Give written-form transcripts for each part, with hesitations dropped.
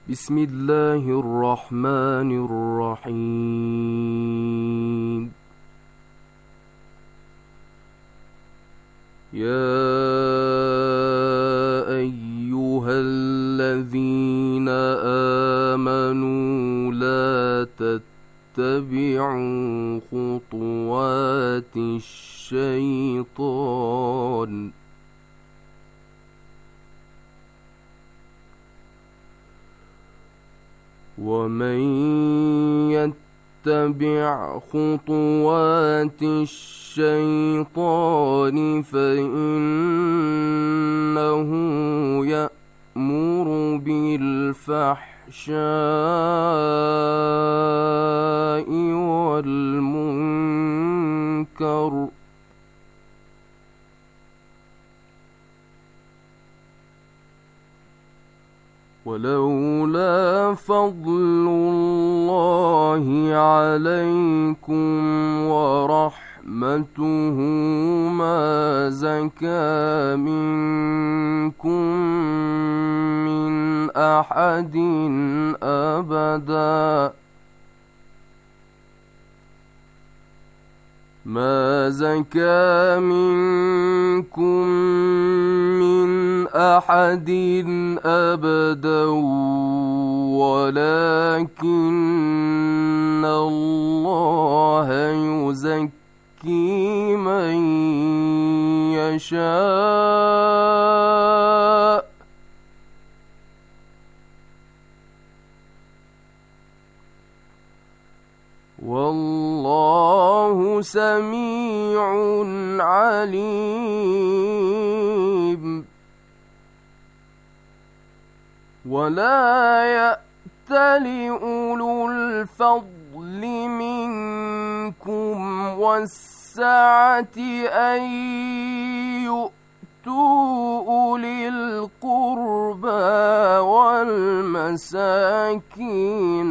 بسم الله الرحمن الرحيم. يا أيها الذين آمنوا لا تتبعوا خطوات الشيطان ومن يتبع خطوات الشيطان فإنه يأمر بالفحشاء والمنكر ولولا فضل الله عليكم ورحمته ما زكى منكم من أحد أبدا ما زكى منكم من أحد أبدا ولكن الله يزكي من يشاء والله سميع عليم. ولا يأتل أولو الفضل منكم والسعة أن يؤتوا أولي القربى والمساكين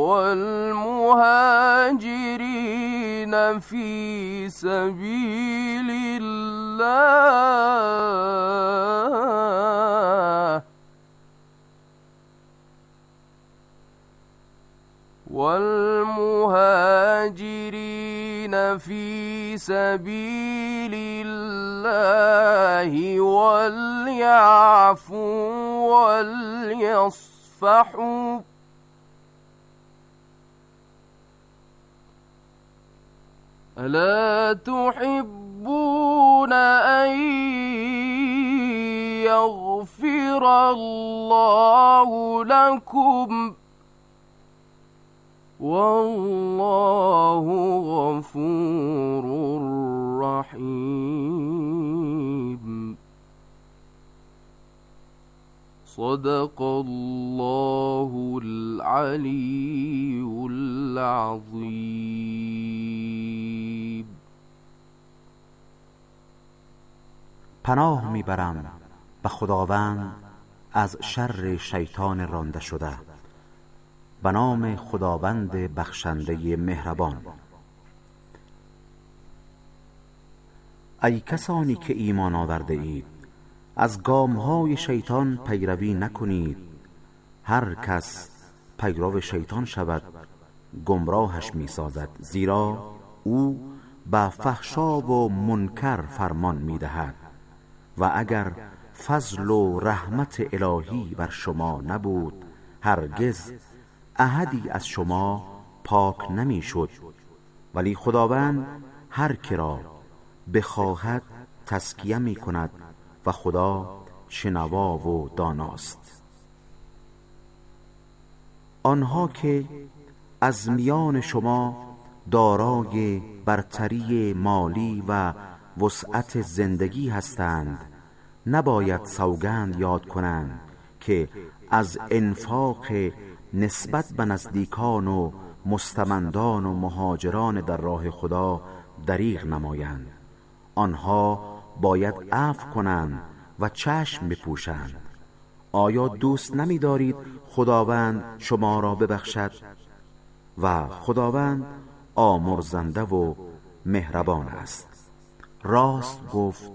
والمهاجرين في سبيل الله وليعفوا وليصفحوا ألا تحبون أن يغفر الله لكم والله غفور رحيم. صدق الله العلي العظيم. پناه میبرم به خداوند از شر شیطان رانده شده. به نام خداوند بخشنده مهربان. ای کسانی که ایمان آورده اید، از گامهای شیطان پیروی نکنید. هر کس پیرو شیطان شود گمراهش میسازد، زیرا او به فحشا و منکر فرمان میدهد. و اگر فضل و رحمت الهی بر شما نبود، هرگز احدی از شما پاک نمی شد. ولی خداوند هر که را بخواهد تزکیه می کند و خدا شنوا و داناست. آنها که از میان شما دارای برتری مالی و وسعت زندگی هستند، نباید سوگند یاد کنند که از انفاق نسبت به نزدیکان و مستمندان و مهاجران در راه خدا دریغ نمایند. آنها باید عفو کنند و چشم بپوشند. آیا دوست نمی دارید خداوند شما را ببخشد؟ و خداوند آمرزنده و مهربان است. راست گفت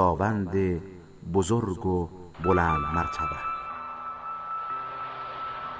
خداوند بزرگ و بلند مرتبه.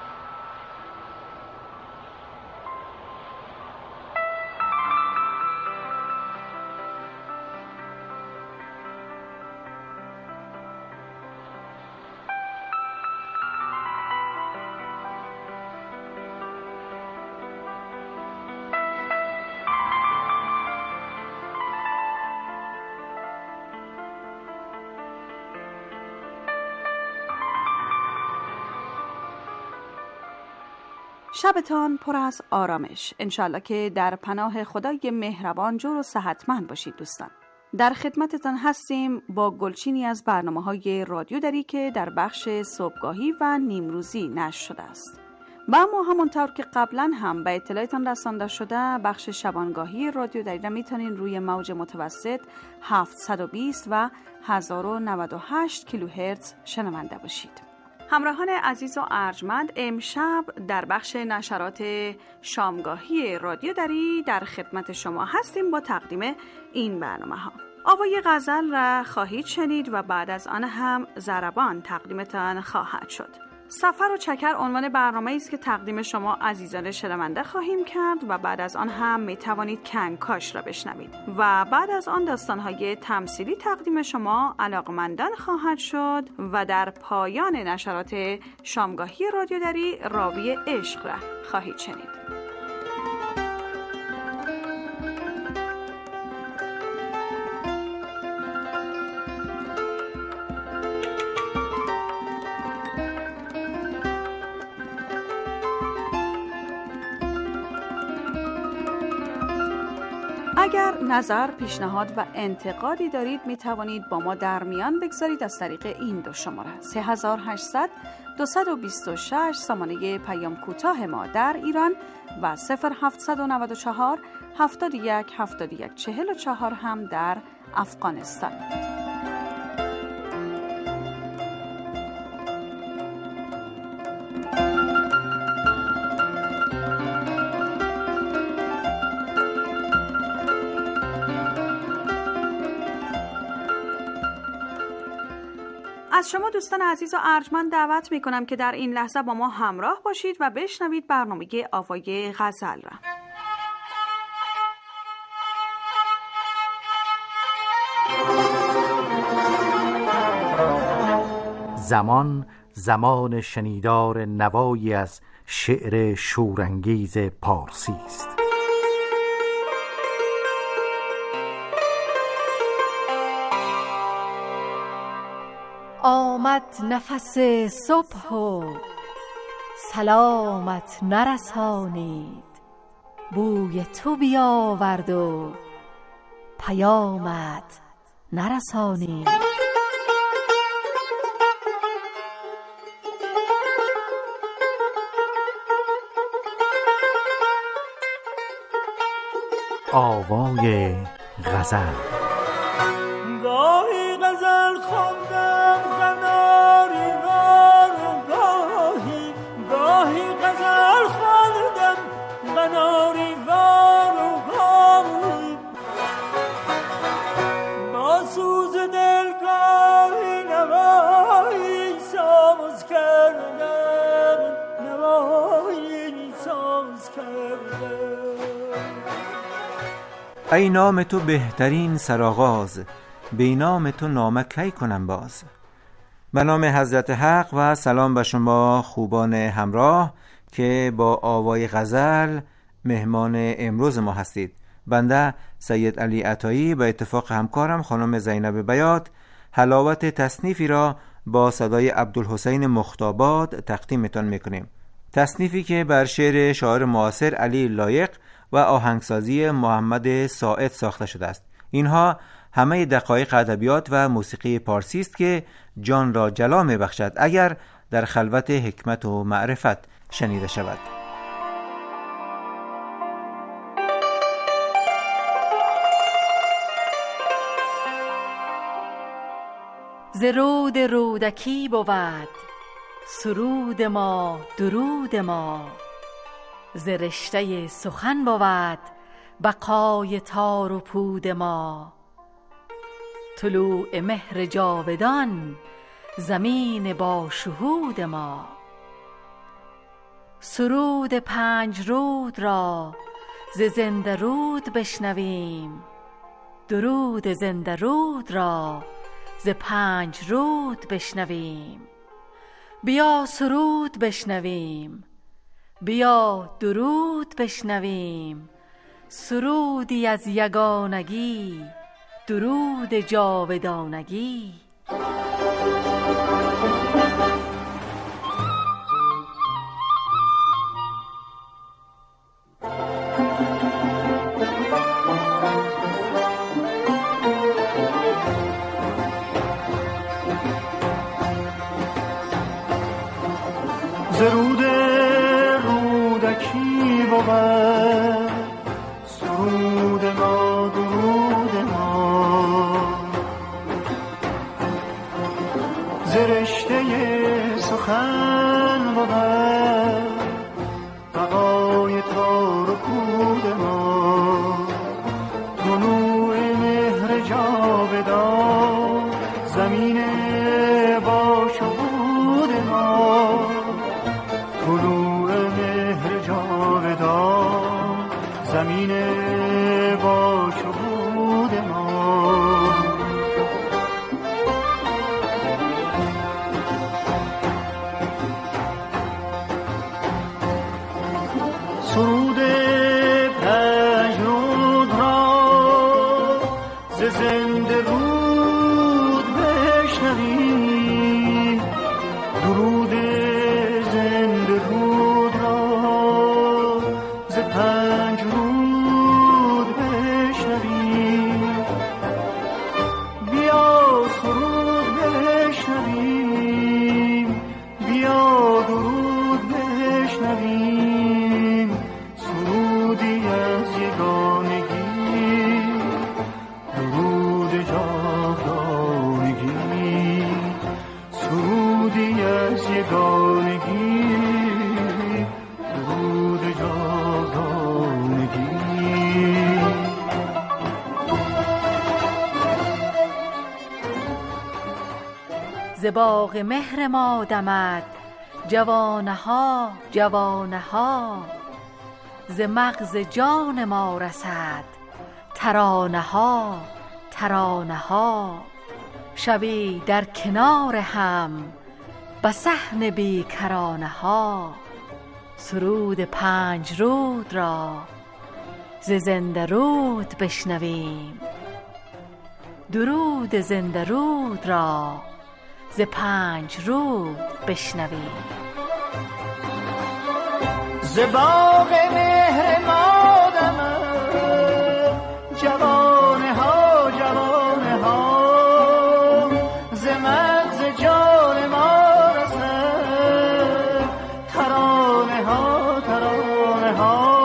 شبتان پر از آرامش. انشالله که در پناه خدای مهربان جور و صحتمند باشید دوستان. در خدمتتان هستیم با گلچینی از برنامه‌های رادیو دری که در بخش صبحگاهی و نیمروزی نشر شده است. و اما همونطور که قبلا هم به اطلاعتان رسانده شده، بخش شبانگاهی رادیو دری را میتونین روی موج متوسط 720 و 1098 کیلوهرتز شنونده باشید. همراهان عزیز و ارجمند، امشب در بخش نشرات شامگاهی رادیو دری در خدمت شما هستیم با تقدیم این برنامه ها. آوای غزل را خواهید شنید و بعد از آن هم ضربان تقدیمتان خواهد شد. سفر و چکر عنوان برنامه است که تقدیم شما عزیزان شنونده خواهیم کرد و بعد از آن هم می توانید کنکاش را بشنوید و بعد از آن داستان‌های تمثیلی تقدیم شما علاقمندان خواهد شد و در پایان نشرات شامگاهی رادیو دری راوی عشق را خواهید شنید. اگر نظر، پیشنهاد و انتقادی دارید می توانید با ما در میان بگذارید از طریق این دو شماره 3800 226 سامانه پیام کوتاه ما در ایران و 0794 71 71 44 هم در افغانستان. از شما دوستان عزیز و ارجمند دعوت میکنم که در این لحظه با ما همراه باشید و بشنوید برنامه آوای غزل را. زمان شنیدار نوایی از شعر شورانگیز پارسی است. آمد نفس صبح و سلامت نرسانید، بوی تو بیاورد و پیامت نرسانید. آوای غزل. گاهی غزل خواندم قناری وار، گاهی غزل خواندم قناری وار، با سوز دل گاهی نوایی ساز کردم، نوایی ساز کردم. ای نام تو بهترین سرآغاز، بی نام تو نامه کی کنم باز. به نام حضرت حق و سلام به شما خوبان همراه که با آوای غزل مهمان امروز ما هستید. بنده سید علی عطایی به اتفاق همکارم خانم زینب بیات حلاوت تصنیفی را با صدای عبدالحسین مختاباد تقدیمتان میکنیم. تصنیفی که بر شعر شاعر معاصر علی لایق و آهنگسازی محمد ساعد ساخته شده است. اینها همه دقایق ادبیات و موسیقی پارسی است که جان را جلا می‌بخشد اگر در خلوت حکمت و معرفت شنیده شود. ز رود رودکی بود سرود ما درود ما، ز رشته سخن بود بقای تار و پود ما. طلوع مهر جاودان زمین با شهود ما، سرود 5 رود را ز زنده رود بشنویم، درود زنده رود را ز 5 رود بشنویم. بیا سرود بشنویم، بیا درود بشنویم، سرودی از یگانگی، درود جاودانگی. زرود رودکی بود سرود ما درود ما، زرشته سخن بود بقای تار و پود ما، طلوع مهر جاودان زمین با شهود ما، طلوع مهر جاودان زمین با شهود ما. سرود پژمرد را ز زنده رود بشنویم، درود زنده رود را ز پنج رود بشنویم. بیا سرود بشنویم، بیا درود بشنویم، سرودی از یگانگی، درود جاودانگی، سرودی از یگانگی، درود جاودانگی. ز باغ مهر ما دمد جوانه ها جوانه ها، ز مغز جان ما رسد ترانه ها ترانه ها. شبی در کنار هم به صحن بیکرانه ها، سرود پنج رود را ز زنده رود بشنویم، درود زنده رود را ز پنج رود بشنویم. ز باغ مهر ما دمد جوانه ها جوانه ها، ز مغز جان ما رسد ترانه ها ترانه ها.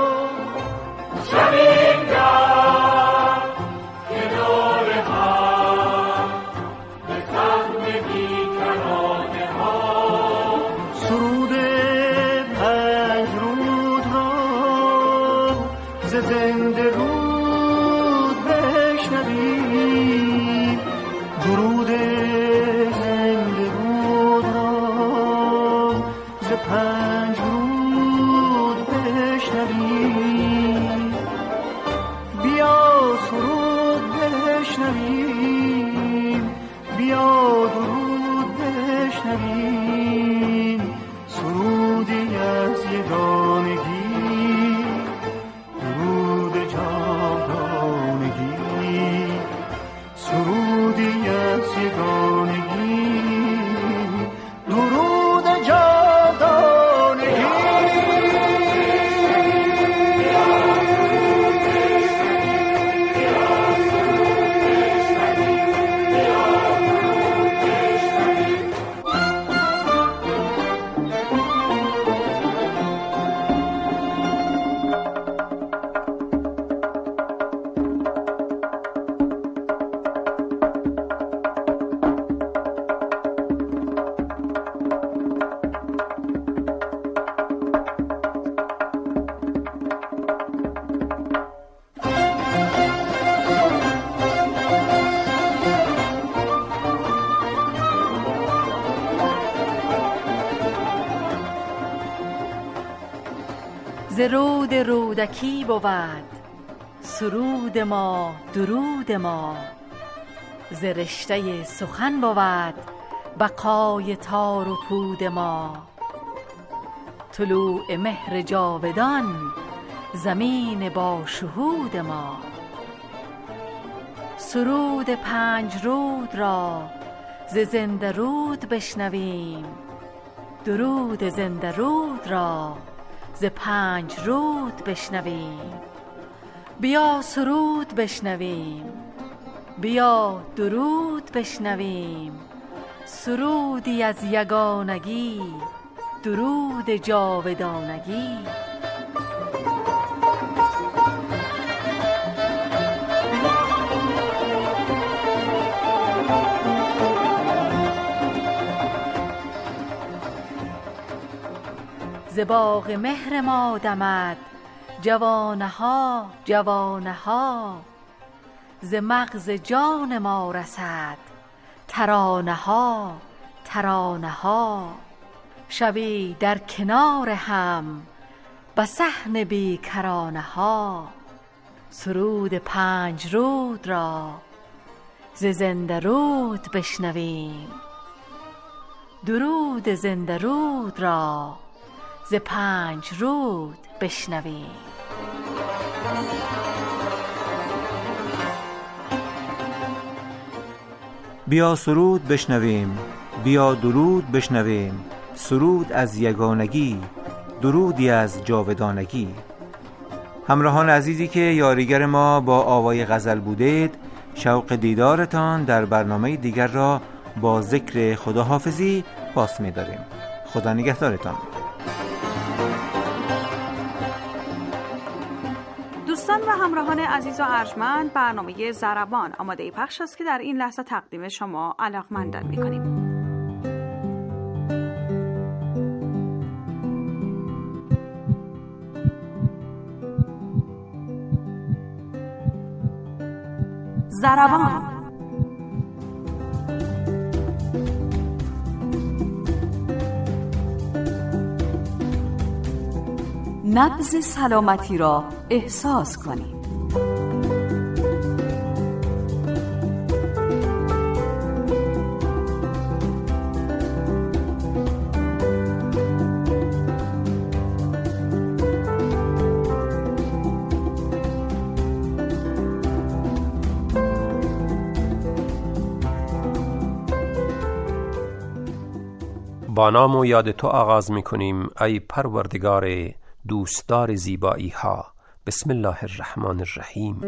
شبیم در کنار هم به صحن بیکرانه ها، سرود پنج رود را ز زنده رود بشنویم، درود زنده رود را ز پنج رود بشنویم. بیا سرود بشنویم، بیا درود بشنویم، سرودی از یگانگی، درود جاودانگی، سرودی از یگانگی، درود جاودانگی. ز رود رودکی بود سرود ما درود ما، ز رشته سخن بود بقای تار و پود ما. طلوع مهر جاودان زمین با شهود ما، سرود پنج رود را ز زنده رود بشنویم، درود زنده رود را ز پنج رود بشنویم. بیا سرود بشنویم، بیا درود بشنویم، سرودی از یگانگی، درود جاودانگی. ز باغ مهر ما دمد جوانه ها جوانه ها، ز مغز جان ما رسد ترانه ها ترانه ها. شوی در کنار هم به صحن بیکرانه ها، سرود 5 رود را ز زنده رود بشنویم. درود زنده رود را ز 5 رود بشنویم. بیا سرود بشنویم، بیا درود بشنویم. سرود از یگانگی، درودی از جاودانگی. همراهان عزیزی که یاریگر ما با آوای غزل بودید، شوق دیدارتان در برنامه دیگر را با ذکر خداحافظی پاس می داریم. خدا نگهدارتان. دوستان و همراهان عزیز و ارجمند، برنامه ضربان آماده پخش است که در این لحظه تقدیم شما علاقمندان می‌کنیم. ضربان. نبض سلامتی را احساس کنید. با نام و یاد تو آغاز می‌کنیم ای پروردگار دوستدار زیبایی ها. بسم الله الرحمن الرحیم.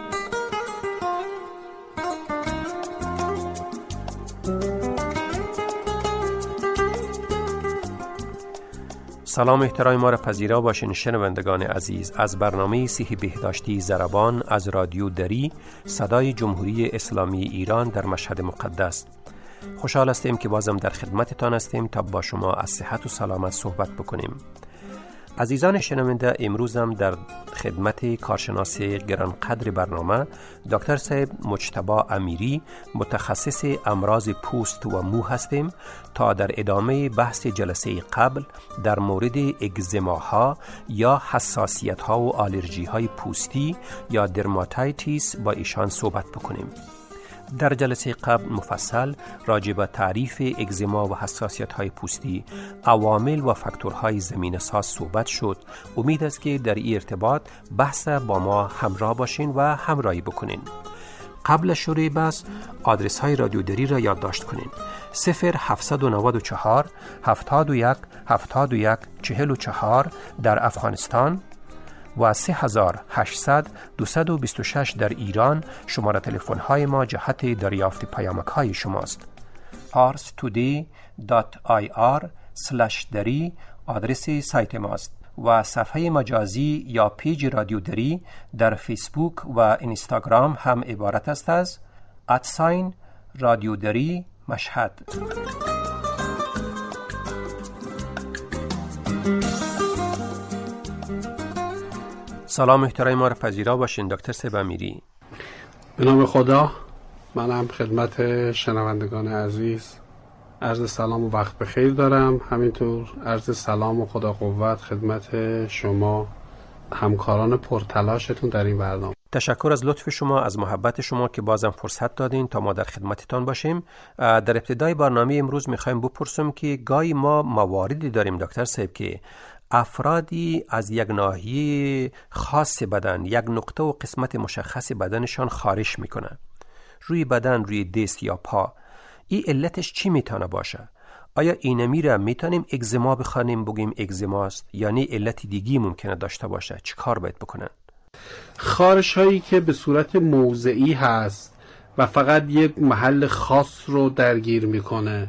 سلام احترام ما را پذیرا باشین شنوندگان عزیز از برنامه صحی بهداشتی ضربان از رادیو دری، صدای جمهوری اسلامی ایران در مشهد مقدس. خوشحال هستیم که بازم در خدمتتان هستیم تا با شما از صحت و سلامت صحبت بکنیم. عزیزان شنونده، امروز هم در خدمت کارشناس گرانقدر برنامه دکتر صاحب مجتبی امیری، متخصص امراض پوست و مو هستیم تا در ادامه بحث جلسه قبل در مورد اگزماها یا حساسیت‌ها و آلرژی‌های پوستی یا درماتایتیس با ایشان صحبت بکنیم. در جلسه قبل مفصل راجع به تعریف اگزما و حساسیت‌های پوستی، عوامل و فاکتورهای زمینه‌ساز صحبت شد. امید است که در این ارتباط بحث با ما همراه باشین و همراهی بکنین. قبل شروع بحث آدرس های رادیو دری را یادداشت کنین: 0794 71 71 44 در افغانستان و 3800 226 در ایران. شماره تلفن های ما جهت دریافت پیامک های شماست. parstoday.ir/dari آدرس سایت ماست و صفحه مجازی یا پیج رادیو دری در فیسبوک و اینستاگرام هم عبارت است از رادیو دری مشهد. سلام احترام ما را پذیرا باشین دکتر صاحب امیری. به نام خدا. منم خدمت شنوندگان عزیز عرض سلام و وقت بخیر دارم. همینطور عرض سلام و خدا قوت خدمت شما همکاران پرتلاشتون در این برنامه. تشکر از لطف شما، از محبت شما که بازم فرصت دادین تا ما در خدمتتان باشیم. در ابتدای برنامه امروز میخوایم بپرسیم که گاهی ما مواردی داریم دکتر صاحب که افرادی از یک ناحیه خاص بدن، یک نقطه و قسمت مشخص بدنشان خارش میکنن روی بدن، روی دست یا پا. این علتش چی میتونه باشه؟ آیا اینمی را میتونیم اگزما بخوانیم بگیم اگزماست، یعنی علت دیگی ممکنه داشته باشه؟ چی کار باید بکنن؟ خارش هایی که به صورت موضعی هست و فقط یک محل خاص رو درگیر میکنه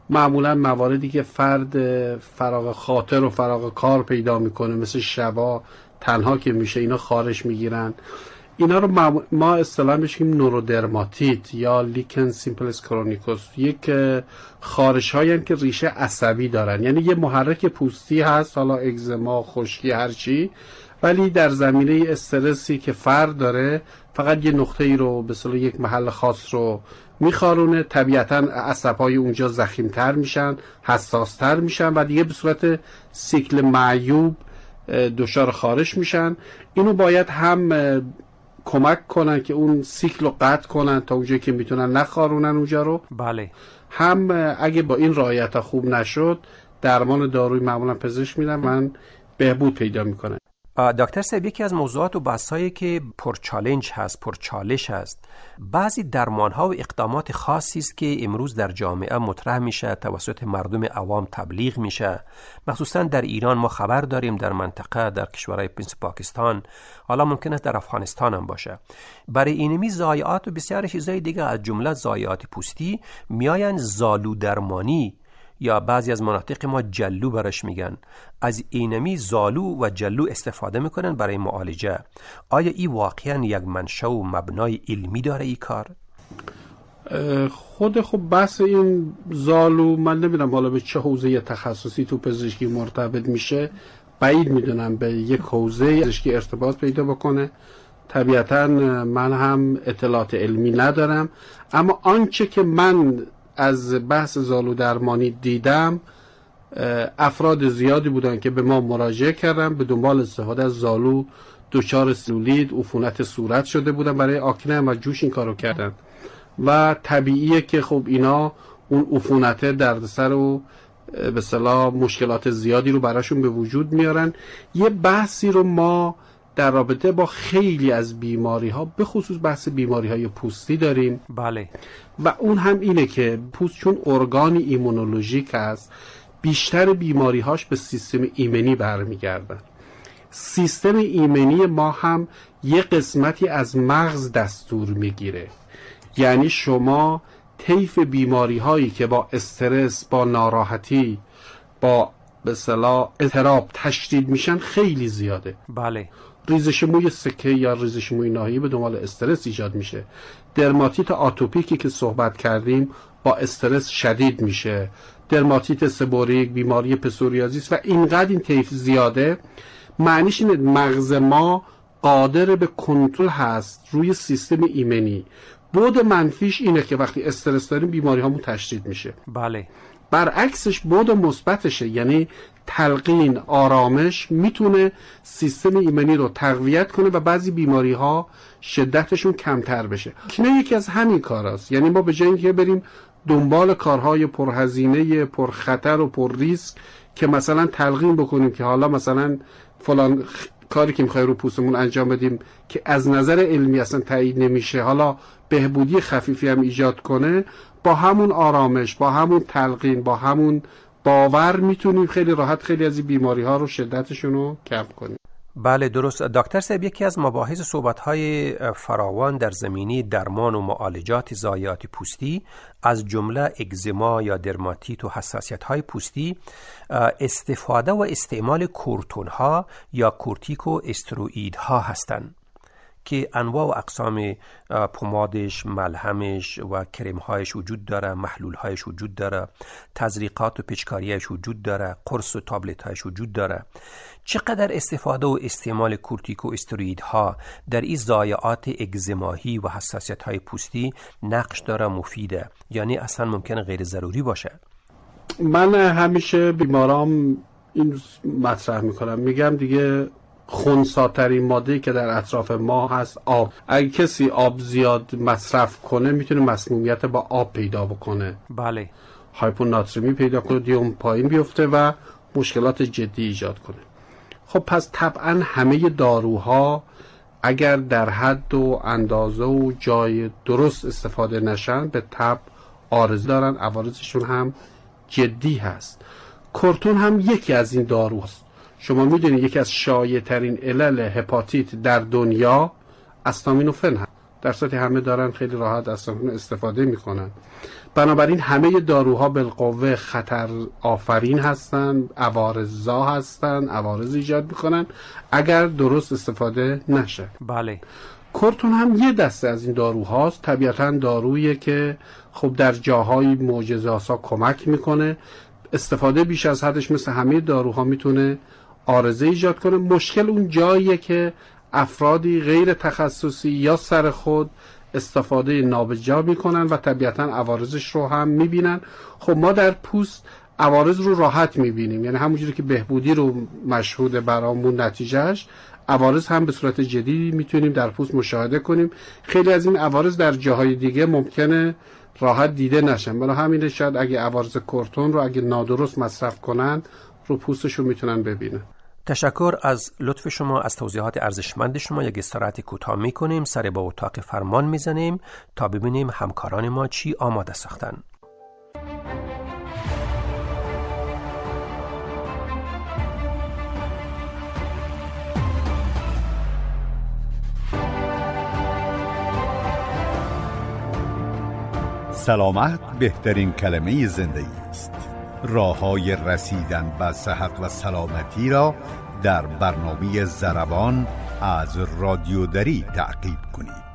معمولا مواردی که فرد فراغ خاطر و فراغ کار پیدا میکنه، مثل شبا تنها که میشه اینا خارش میگیرن. اینا رو ما اصطلاحاً بهش میگیم نورودرماتیت یا لیکن سیمپلس کرونیکوس. یک خارش هایی که ریشه عصبی دارن، یعنی یه محرک پوستی هست، حالا اگزما، خشکی، هر چی، ولی در زمینه استرسی که فرد داره فقط یه نقطه ای رو به اصطلاح یک محل خاص رو میخارونه. طبیعتاً عصب‌های اونجا ضخیم‌تر میشن، حساس‌تر میشن و دیگه به صورت سیکل معیوب دچار خارش میشن. اینو باید هم کمک کنن که اون سیکل رو قطع کنن تا اونجایی که میتونن نخارونن اونجا رو. بله. هم اگه با این رعایت خوب نشد، درمان دارویی معمولا پزشک میدن، من بهبود پیدا میکنه. دکتر صاحب، یکی از موضوعات و بحثایی که پرچالش هست، بعضی درمان‌ها و اقدامات خاصی است که امروز در جامعه مطرح میشه، توسط مردم عوام تبلیغ میشه. مخصوصا در ایران ما خبر داریم، در منطقه، در کشورهای مثل پاکستان، حالا ممکن است در افغانستان هم باشه، برای اینمی ضایعات و بسیار چیزای دیگه از جمله ضایعات پوستی میاین زالو درمانی یا بعضی از مناطق ما جلو برش میگن، از اینمی زالو و جلو استفاده میکنن برای معالجه. آیا این واقعا یک منشأ و مبنای علمی داره این کار؟ خب بحث این زالو من نمیدونم حالا به چه حوزه تخصصی تو پزشکی مرتبط میشه، بعید میدونم به یک حوزه پزشکی ارتباط پیدا بکنه. طبیعتا من هم اطلاعات علمی ندارم، اما آنچه که من از بحث زالو درمانی دیدم، افراد زیادی بودن که به ما مراجعه کردن به دنبال استفاده از زالو، دچار سلولید، عفونت صورت شده بودن، برای آکنه و جوش این کارو کردن و طبیعیه که خب اینا اون عفونت دردسر و به اصطلاح مشکلات زیادی رو براشون به وجود میارن. یه بحثی رو ما در رابطه با خیلی از بیماری ها، به خصوص بحث بیماری های پوستی داریم. بله. و اون هم اینه که پوست چون ارگان ایمونولوژیک است، بیشتر بیماری هاش به سیستم ایمنی برمیگردن. سیستم ایمنی ما هم یه قسمتی از مغز دستور میگیره، یعنی شما طیف بیماری هایی که با استرس، با ناراحتی، با به اصطلاح اضطراب تشدید میشن خیلی زیاده. بله. ریزش موی سکه یا ریزش موی ناحیه‌ای به دنبال استرس ایجاد میشه. درماتیت آتوپیکی که صحبت کردیم با استرس شدید میشه. درماتیت سبوریک، بیماری پسوریازیس و اینقدر این طیف زیاده، معنیش اینه مغز ما قادر به کنترل هست روی سیستم ایمنی. بعد منفیش اینه که وقتی استرس داریم بیماری هامون تشدید میشه. بله. برعکسش بعد مثبتشه، یعنی تلقین، آرامش میتونه سیستم ایمنی رو تقویت کنه و بعضی بیماری ها شدتشون کمتر بشه. اینه یکی از همین کاراست. یعنی ما به جای اینکه بریم دنبال کارهای پرهزینه، پرخطر و پر ریسک که مثلا تلقین بکنیم که حالا مثلا فلان کاری که میخوای رو پوستمون انجام بدیم که از نظر علمی اصلا تایید نمیشه، حالا بهبودی خفیفی هم ایجاد کنه، با همون آرامش، با همون تلقین، با همون باور میتونیم خیلی راحت خیلی از این بیماری ها رو شدتشون رو کم کنیم. بله درست. دکتر صاحب، یکی از مباحث صحبت‌های فراوان در زمینه درمان و معالجات ضایعات پوستی از جمله اگزما یا درماتیت و حساسیت‌های پوستی، استفاده و استعمال کورتون‌ها یا کورتیکو استروئیدها هستند که انواع و اقسام پمادش، ملهمش و کرم‌هایش وجود داره، محلول‌هایش وجود داره، تزریقات و پیچکاری‌هایش وجود داره، قرص و تابلت‌هایش وجود داره. چقدر استفاده و استعمال کورتیکو استروئیدها در این ضایعات اگزمایی و حساسیت‌های پوستی نقش داره، مفیده، یعنی اصلا ممکنه غیر ضروری باشه؟ من همیشه بیمارام این مطرح میکنم، میگم دیگه خنثی‌ترین ماده‌ای که در اطراف ما هست آب. اگه کسی آب زیاد مصرف کنه میتونه مسمومیت با آب پیدا بکنه. بله. هایپوناترمی پیدا کنه، دیوم پایین بیفته و مشکلات جدی ایجاد کنه. خب پس طبعا همه داروها اگر در حد و اندازه و جای درست استفاده نشن به تبع عارضه دارن، عوارضشون هم جدی هست. کورتون هم یکی از این داروست. شما میدونید یکی از شایع ترین علل هپاتیت در دنیا استامینوفن هست در صورتی همه دارن خیلی راحت از اون استفاده میکنن. بنابراین همه داروها بالقوه خطر آفرین هستن، عوارض‌زا هستن، عوارض ایجاد میکنن اگر درست استفاده نشه. بله. کورتون هم یه دسته از این داروهاست، طبیعتاً دارویی که خب در جاهای معجزه‌آسا کمک میکنه. استفاده بیش از حدش مثل همه داروها میتونه عارضه ایجاد کنه. مشکل اون جاییه که افرادی غیر تخصصی یا سر خود استفاده نابجا میکنن و طبیعتاً عوارضش رو هم میبینن. خب ما در پوست عوارض رو راحت میبینیم، یعنی همونجوری که بهبودی رو مشهود برامون نتیجهش، عوارض هم به صورت جدی میتونیم در پوست مشاهده کنیم. خیلی از این عوارض در جاهای دیگه ممکنه راحت دیده نشن، برای همین شاید اگه عوارض کورتون رو اگه نادرست مصرف کنن رو پوستشون میتونن ببینن. تشکر از لطف شما، از توضیحات ارزشمند شما. یک استراحت کوتاه میکنیم، سر با اتاق فرمان میزنیم تا ببینیم همکاران ما چی آماده ساختن. سلامت بهترین کلمه زندگی است. راه‌های رسیدن به صحت و سلامتی را در برنامه ضربان از رادیو دری تعقیب کنید.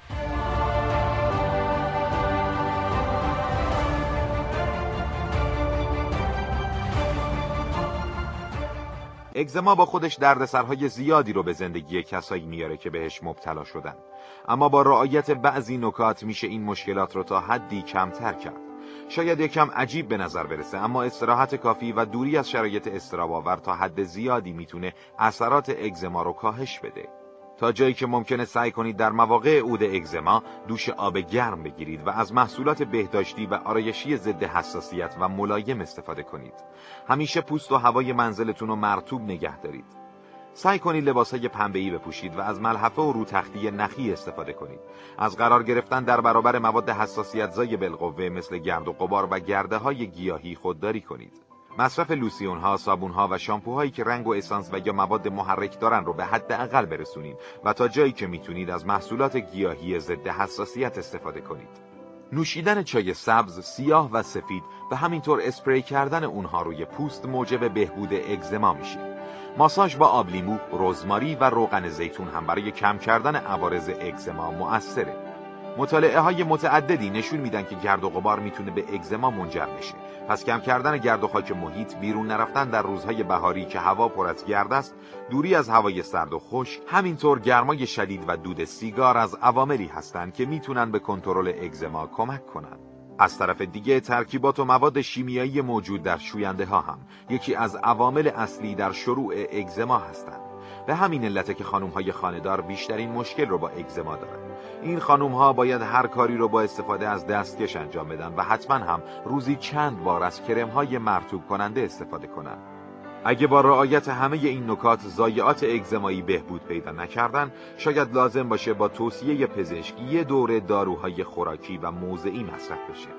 اگزما با خودش دردسرهای زیادی رو به زندگی کسایی میاره که بهش مبتلا شدن، اما با رعایت بعضی نکات میشه این مشکلات رو تا حدی کمتر کرد. شاید یکم عجیب به نظر برسه، اما استراحت کافی و دوری از شرایط اضطراب‌آور تا حد زیادی میتونه اثرات اگزما رو کاهش بده. تا جایی که ممکنه سعی کنید در مواقع عود اگزما دوش آب گرم بگیرید و از محصولات بهداشتی و آرایشی ضد حساسیت و ملایم استفاده کنید. همیشه پوست و هوای منزلتون رو مرطوب نگه دارید. سعی کنید لباسهای پنبه‌ای بپوشید و از ملحفه و روتختی نخی استفاده کنید. از قرار گرفتن در برابر مواد حساسیت‌زای بالقوه مثل گرد و غبار و گرده‌های گیاهی خودداری کنید. مصرف لوسیون‌ها، صابون‌ها و شامپوهایی که رنگ و اسانس و یا مواد محرک دارن رو به حداقل برسونید و تا جایی که میتونید از محصولات گیاهی ضد حساسیت استفاده کنید. نوشیدن چای سبز، سیاه و سفید و همینطور اسپری کردن اونها روی پوست موجب بهبود اگزما میشه. ماساژ با آب لیمو، رزماری و روغن زیتون هم برای کم کردن عوارض اگزما مؤثره. مطالعه های متعددی نشون میدن که گرد و غبار میتونه به اگزما منجر بشه. پس کم کردن گرد و خاک محیط، بیرون نرفتن در روزهای بهاری که هوا پر از گرد است، دوری از هوای سرد و خشک، همینطور گرمای شدید و دود سیگار از عواملی هستند که میتونن به کنترل اگزما کمک کنن. از طرف دیگه ترکیبات و مواد شیمیایی موجود در شوینده ها هم یکی از عوامل اصلی در شروع اگزما هستند. به همین علته که خانم‌های خانه‌دار بیشترین مشکل رو با اگزما دارن. این خانم‌ها باید هر کاری رو با استفاده از دستکش انجام بدن و حتما هم روزی چند بار از کرم‌های مرطوب کننده استفاده کنن. اگه با رعایت همه این نکات ضایعات اگزمایی بهبود پیدا نکردن، شاید لازم باشه با توصیه پزشکی یه دوره داروهای خوراکی و موضعی مصرف بشه.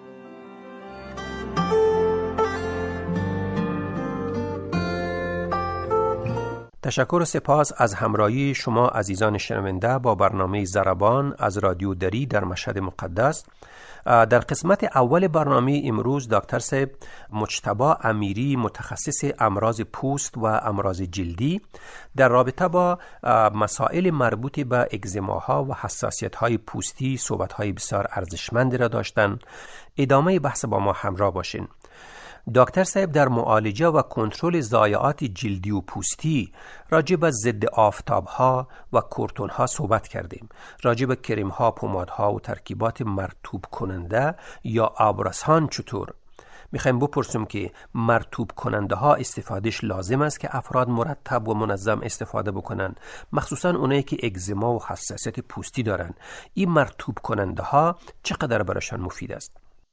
تشکر و سپاس از همراهی شما عزیزان شنونده با برنامه ضربان از رادیو دری در مشهد مقدس. در قسمت اول برنامه امروز دکتر صاحب مجتبی امیری، متخصص امراض پوست و امراض جلدی، در رابطه با مسائل مربوط به اگزماها و حساسیت‌های پوستی صحبت‌های بسیار ارزشمندی را داشتند. ادامه بحث با ما همراه باشین. دکتر صاحب در معالجه و کنترل ضایعات جلدی و پوستی راجع به ضد آفتاب‌ها و کورتون‌ها صحبت کردیم. راجع به کرم‌ها، پمادها و ترکیبات مرطوب کننده یا آبرسان چطور؟ میخوایم بپرسیم که مرطوب کننده ها استفادهش لازم است که افراد مرتب و منظم استفاده بکنن، مخصوصا اونایی که اگزما و حساسیت پوستی دارن. این مرطوب کننده ها چقدر براشون مفید است؟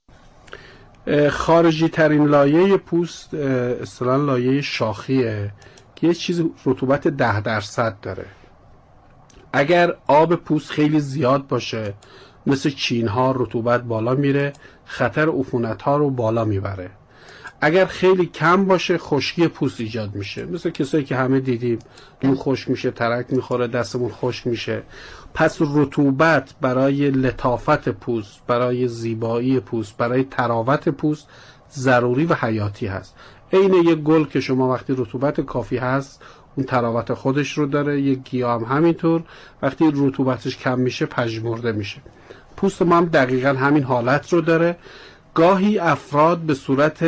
خارجی ترین لایه پوست اصطلاحاً لایه شاخیه که یه چیز رطوبت 10% داره. اگر آب پوست خیلی زیاد باشه مثل چین‌ها رطوبت بالا میره، خطر عفونت‌ها رو بالا میبره. اگر خیلی کم باشه خشکی پوست ایجاد میشه، مثل کسایی که همه دیدیم اون خشک میشه، ترک میخوره، دستمون خشک میشه. پس رطوبت برای لطافت پوست، برای زیبایی پوست، برای تراوت پوست ضروری و حیاتی هست. عین یک گل که شما وقتی رطوبت کافی هست اون تراوت خودش رو داره، یک گیاه هم همینطور وقتی رطوبتش کم میشه پژمرده میشه. پوست ما هم دقیقاً همین حالت رو داره. گاهی افراد به صورت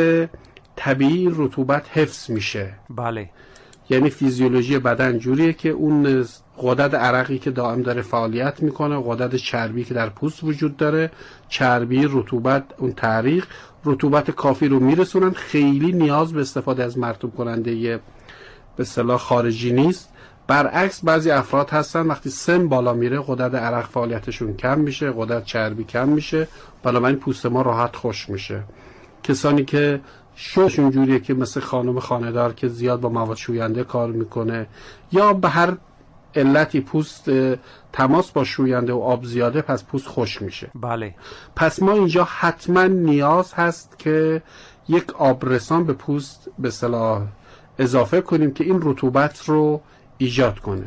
طبیعی رطوبت حفظ میشه. بله. یعنی فیزیولوژی بدن جوریه که اون غدد عرقی که دائم داره فعالیت میکنه، غدد چربی که در پوست وجود داره، چربی، رطوبت، اون تعریق رطوبت کافی رو میرسونن. خیلی نیاز به استفاده از مرطوب کننده به اصطلاح خارجی نیست. برعکس بعضی افراد هستن وقتی سن بالا میره غدد عرق فعالیتشون کم میشه، غدد چربی کم میشه، بنابراین پوست ما راحت خشک میشه. کسانی که شوشون جوریه که مثل خانم خانه‌دار که زیاد با مواد شوینده کار میکنه یا به هر علتی پوست تماس با شوینده و آب زیاده، پس پوست خشک میشه. بله. پس ما اینجا حتما نیاز هست که یک آبرسان به پوست به اصطلاح اضافه کنیم که این رطوبت رو ایجاد کنه.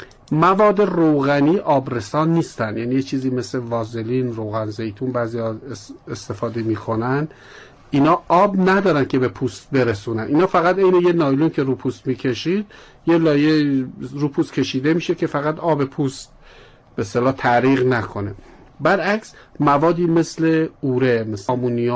مواد روغنی آبرسان نیستن، یعنی یه چیزی مثل وازلین، روغن زیتون بعضی استفاده میکنن، اینا آب ندارن که به پوست برسونن. اینا فقط عین یه نایلون که رو پوست میکشید، یه لایه رو پوست کشیده میشه که فقط آب پوست به اصطلاح تعریق نکنه. برعکس موادی مثل اوره، مثل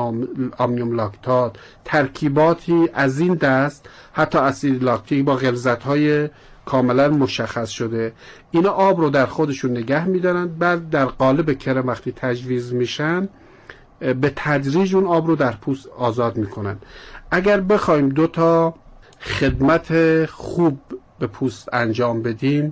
آمونیوم لاکتات، ترکیباتی از این دست، حتی اسید لاکتیک با غلظت‌های کاملا مشخص شده، اینا آب رو در خودشون نگه میدارن، بعد در قالب کرم وقتی تجویز میشن به تدریج اون آب رو در پوست آزاد میکنن. اگر بخوایم 2 خدمت خوب به پوست انجام بدیم،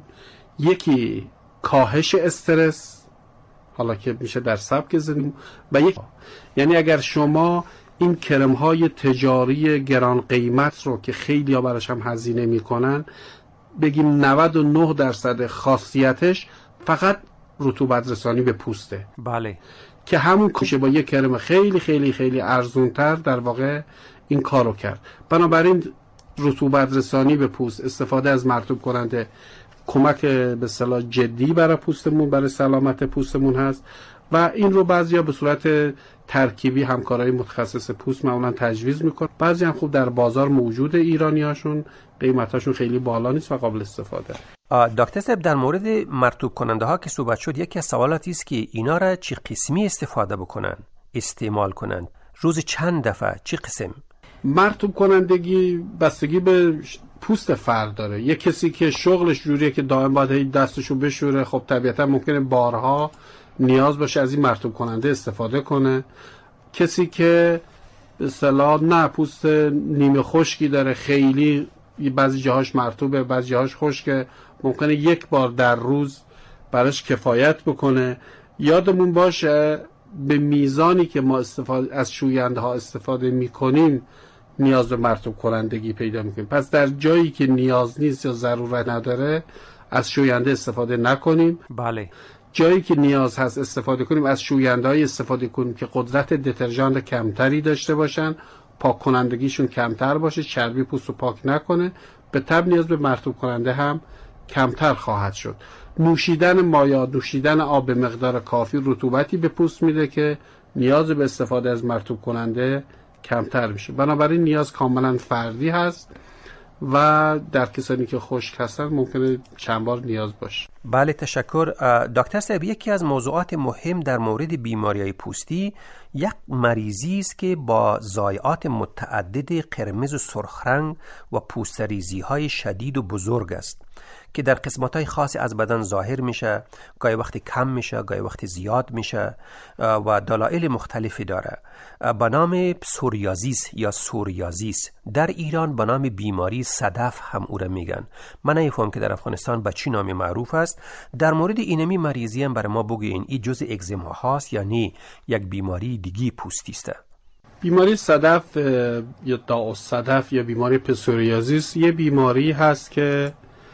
یکی کاهش استرس، حالا که میشه در سبک زندگی، و یعنی اگر شما این کرم های تجاری گران قیمت رو که خیلی ها براش هم هزینه میکنن، بگیم 99% خاصیتش فقط رطوبت رسانی به پوسته. بله. که همون کشه با یک کرم خیلی خیلی خیلی ارزونتر در واقع این کارو کرد. بنابراین رطوبت رسانی به پوست، استفاده از مرطوب کننده کمک به اصطلاح جدی برای پوستمون، برای سلامت پوستمون هست و این رو بعضیا به صورت ترکیبی همکارای متخصص پوست معمولا تجویز میکنن. بعضی هم خوب در بازار موجود، ایرانیاشون قیمتاشون خیلی بالا نیست و قابل استفاده. دکتر صاحب، در مورد مرطوب کننده ها که صحبت شد، یکی از سوالاتی است که اینا را چه قسمی استفاده بکنن، استعمال کنن، روز چند دفعه، چه قسم؟ مرطوب کنندگی بستگی به پوست فرد داره. یک کسی که شغلش جوریه که دائم باید دستشو بشوره، خب طبیعتا ممکنه بارها نیاز باشه از این مرطوب کننده استفاده کنه. کسی که به اصطلاح نه پوست نیمه خشکی داره، خیلی بعضی جاهاش مرطوبه بعضی جاهاش خشکه، ممکنه یک بار در روز براش کفایت بکنه. یادمون باشه به میزانی که ما از شوینده ها استفاده میکنیم نیاز به مرطوب کنندگی پیدا میکنیم. پس در جایی که نیاز نیست یا ضرورت نداره از شوینده استفاده نکنیم. بله. جایی که نیاز هست استفاده کنیم، از شوینده‌های استفاده کنیم که قدرت دترژان کمتری داشته باشن، پاک کنندگیشون کمتر باشه، چربی پوست رو پاک نکنه. به طب نیاز به مرطوب کننده هم کمتر خواهد شد. نوشیدن مایع، نوشیدن آب به مقدار کافی رطوبتی به پوست میده که نیاز به استفاده از مرطوب کننده کمتر میشه. بنابراین نیاز کاملا فردی هست و در کسانی که خشک هستن ممکنه چند بار نیاز باشه. بله، تشکر. دکتر صاحب، یکی از موضوعات مهم در مورد بیماری‌های پوستی یک مریضی است که با ضایعات متعدد قرمز و سرخ رنگ و پوستریزی‌های شدید و بزرگ است که در قسمت‌های خاصی از بدن ظاهر میشه، گاهی وقتی کم میشه، گاهی وقتی زیاد میشه و دلایل مختلفی داره. به نام پسوریازیس یا سوریازیس، در ایران به نام بیماری صدف هم او را میگن. من نمی‌فهمم که در افغانستان به چی نامی معروف است. در مورد اینمی مریضی هم برای ما بگوین، این جزء اگزیما هاست یعنی یک بیماری دیگی پوستی است؟ بیماری صدف یا داوصدف یا بیماری پسوریازیس یه بیماری هست که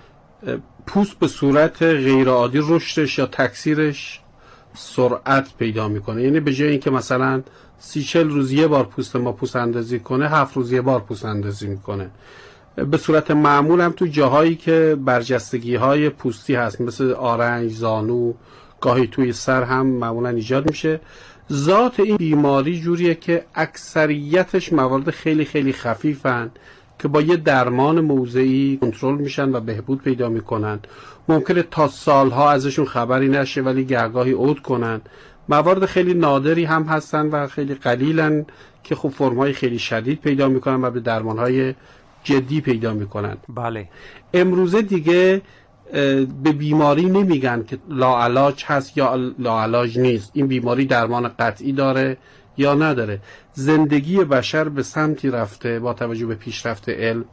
پوست به صورت غیرعادی رشدش یا تکثیرش سرعت پیدا میکنه. یعنی به جای اینکه مثلا 30-40 روز یه بار پوست ما پوست اندازی کنه، 7 روز یه بار پوست اندازی میکنه. به صورت معمول هم تو جاهایی که برجستگی های پوستی هست مثل آرنج، زانو، گاهی توی سر هم معمولا ایجاد میشه. ذات این بیماری جوریه که اکثریتش موارد خیلی خیلی خفیفن که با یه درمان موضعی کنترل میشن و بهبود پیدا میکنن. ممکنه تا سالها ازشون خبری نشه ولی گهگاهی عود کنن. موارد خیلی نادری هم هستن و خیلی قلیلن که خب فرم‌های خیلی شدید پیدا میکنن و به درمان‌های جدی پیدا میکنن. بله. امروزه دیگه به بیماری نمیگن که لاعلاج هست یا لاعلاج نیست، این بیماری درمان قطعی داره یا نداره. زندگی بشر به سمتی رفته با توجه به پیشرفت علم.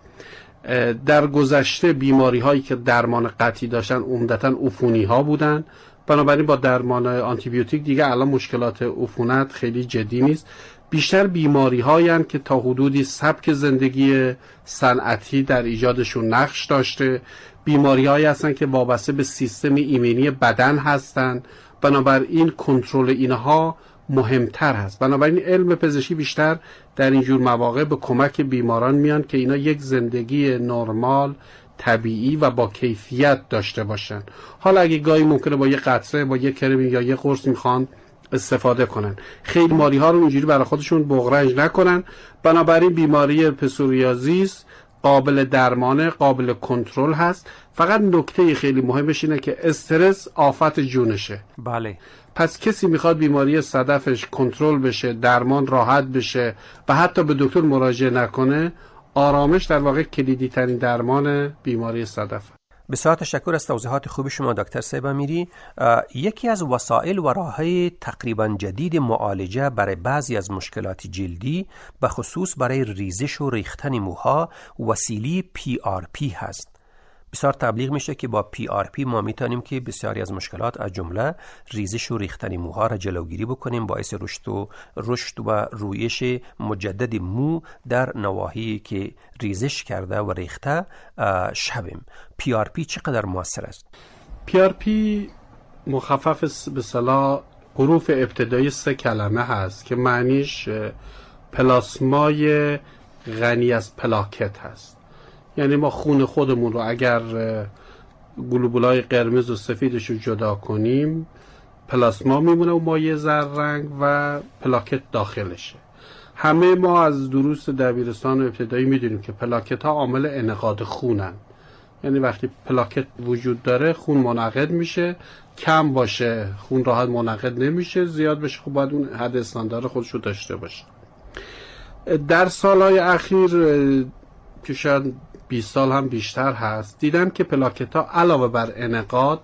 در گذشته بیماری هایی که درمان قطعی داشتن عمدتاً عفونی ها بودن، بنابراین با درمان آنتی بیوتیک دیگه الان مشکلات عفونت خیلی جدی نیست. بیشتر بیماری هایی که تا حدودی سبک زندگی صنعتی در ایجادشون نقش داشته، بیماری هایی هستن که وابسته به سیستم ایمنی بدن هستن، بنابراین کنترل اینها مهمتر هست. بنابراین علم پزشکی بیشتر در اینجور مواقع به کمک بیماران میان که اینا یک زندگی نرمال، طبیعی و با کیفیت داشته باشن. حالا اگه گاهی ممکنه با یه قطره، با یه کرم یا یه قرص میخوان استفاده کنن، خیلی بیماری ها رو اینجوری برای خودشون بغرنج نکنن. بنابراین بیماری پسوریازیس قابل درمانه، قابل کنترل هست. فقط نکته خیلی مهمش اینه که استرس آفت جونشه. بله. پس کسی میخواد بیماری صدفش کنترل بشه، درمان راحت بشه و حتی به دکتر مراجعه نکنه، آرامش در واقع کلیدی ترین درمان بیماری صدف. بسیار تشکر از توضیحات خوب شما دکتر صاحب امیری. یکی از وسایل و راه‌های تقریبا جدید معالجه برای بعضی از مشکلات جلدی به خصوص برای ریزش و ریختن موها وسیله PRP هست. بسیار تبلیغ میشه که با PRP ما میتونیم که بسیاری از مشکلات از جمله ریزش و ریختن موها را جلوگیری بکنیم، باعث رشد و رویش مجدد مو در نواحی که ریزش کرده و ریخته شویم. PRP چقدر موثر است؟ PRP مخفف به اصطلاح حروف ابتدایی 3 کلمه هست که معنیش پلاسمای غنی از پلاکت هست. یعنی ما خون خودمون رو اگر گلوبولای قرمز و سفیدش رو جدا کنیم، پلاسما میمونه و مایع زرد رنگ و پلاکت داخلشه. همه ما از دروس دبیرستان و ابتدایی میدونیم که پلاکت ها عامل انعقاد خونن. یعنی وقتی پلاکت وجود داره خون منعقد میشه، کم باشه خون راحت منعقد نمیشه، زیاد بشه خب باید اون حد استاندارد خودش رو داشته باشه. در سالهای اخیر که شاید 20 سال هم بیشتر هست، دیدم که پلاکت ها علاوه بر انعقاد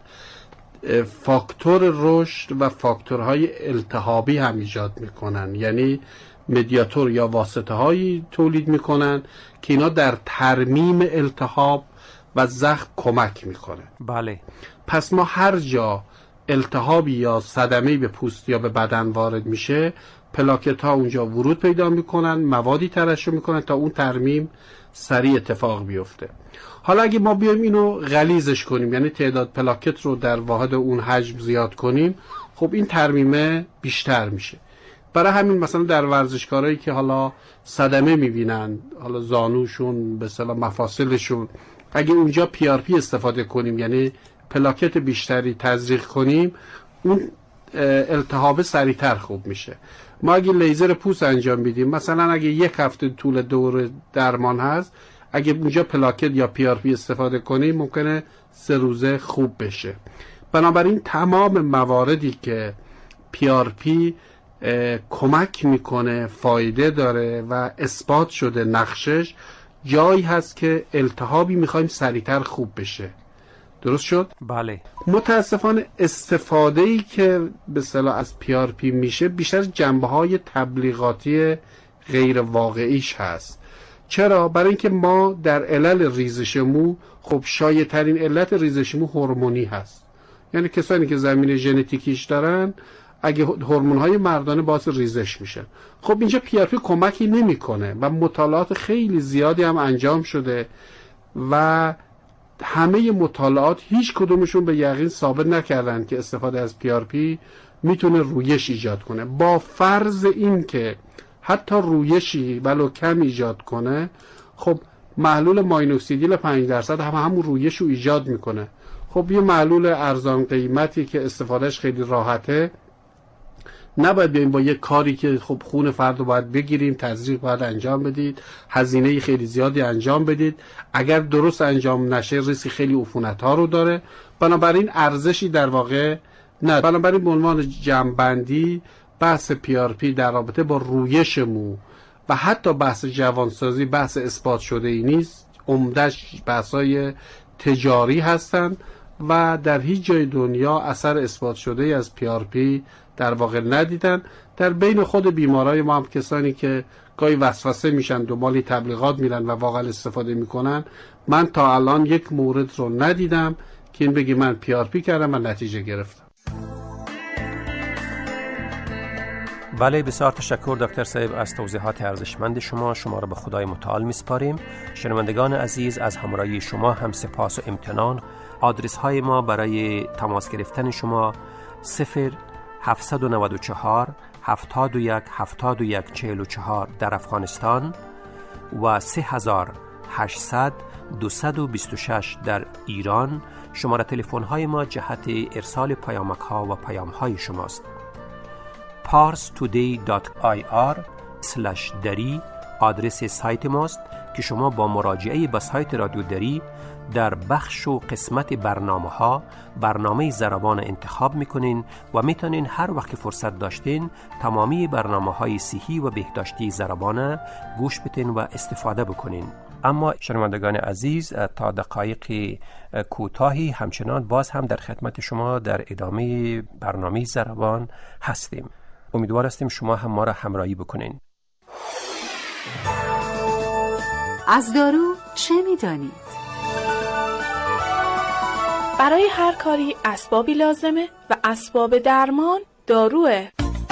فاکتور رشد و فاکتورهای التهابی هم ایجاد میکنن. یعنی مدیاتور یا واسطه هایی تولید میکنن که اینا در ترمیم التهاب و زخم کمک میکنه. بله. پس ما هر جا التهابی یا صدمه‌ای به پوست یا به بدن وارد میشه، پلاکت ها اونجا ورود پیدا میکنن، موادی ترشح میکنن تا اون ترمیم سریع اتفاق بیفته. حالا اگه ما بیایم اینو غلیظش کنیم، یعنی تعداد پلاکت رو در واحد اون حجم زیاد کنیم، خب این ترمیمه بیشتر میشه. برای همین مثلا در ورزشکارایی که حالا صدمه میبینن، حالا زانوشون به اصطلاح مفاصلشون، اگه اونجا PRP استفاده کنیم، یعنی پلاکت بیشتری تزریق کنیم، اون التهاب سریعتر خوب میشه. ما اگه لیزر پوست انجام بدیم، مثلا اگه 1 هفته طول دور درمان هست، اگه اونجا پلاکت یا PRP استفاده کنیم ممکنه 3 روزه خوب بشه. بنابراین تمام مواردی که PRP کمک میکنه، فایده داره و اثبات شده نقشش، جایی هست که التهابی میخوایم سریعتر خوب بشه. درست شد؟ بله. متاسفانه استفاده‌ای که به اصطلاح از PRP میشه بیشتر جنبه‌های تبلیغاتی غیر واقعیش هست. چرا؟ برای اینکه ما در علل ریزش مو، خب شایع‌ترین علت ریزش مو هورمونی هست. یعنی کسانی که زمینه ژنتیکیش دارن، اگه هورمون‌های مردانه باعث ریزش میشن. خب اینجا PRP کمکی نمیکنه و مطالعات خیلی زیادی هم انجام شده و همه مطالعات هیچ کدومشون به یقین ثابت نکردن که استفاده از PRP میتونه رویش ایجاد کنه. با فرض این که حتی رویشی ولو کم ایجاد کنه، خب محلول ماینوکسیدیل 5% همون رویش رو ایجاد میکنه. خب یه محلول ارزان قیمتی که استفادهش خیلی راحته، نباید بیاییم با یه کاری که خب خون فرد رو باید بگیریم، تزریق باید انجام بدید، هزینه خیلی زیادی انجام بدید، اگر درست انجام نشه ریسک خیلی عفونت ها رو داره. بنابراین ارزشی در واقع نه. بنابراین به عنوان جمع‌بندی بحث PRP در رابطه با رویش مو و حتی بحث جوانسازی بحث اثبات شده ای نیست، عمدش بحث‌های تجاری هستند و در هیچ جای دنیا اثر اثبات شده ای از PRP در واقع ندیدن. در بین خود بیمارای ما هم کسانی که گاهی وسوسه میشن دنبال تبلیغات میرن و واقعا استفاده میکنن، من تا الان یک مورد رو ندیدم که این بگی من PRP کردم و نتیجه گرفتم. بله، بسیار تشکر دکتر صاحب از توضیحات ارزشمند شما را به خدای متعال میسپاریم. شنوندگان عزیز، از همراهی شما هم سپاس و امتنان. آدرس های ما برای تماس گرفتن شما 0794 71 71 44 در افغانستان و 3800 226 در ایران. شماره تلفن های ما جهت ارسال پیامک ها و پیام های شماست. parstoday.ir/dari آدرس سایت ماست که شما با مراجعه به سایت رادیو دری در بخش و قسمت برنامه ضربان انتخاب میکنین و میتونین هر وقت که فرصت داشتین تمامی برنامه‌های صحی و بهداشتی ضربان گوش بدین و استفاده بکنین. اما شنوندگان عزیز، تا دقایق کوتاهی همچنان باز هم در خدمت شما در ادامه برنامه ضربان هستیم. امیدوار هستیم شما هم ما را همراهی بکنین. از دارو چه میدانید؟ برای هر کاری اسبابی لازمه و اسباب درمان داروه.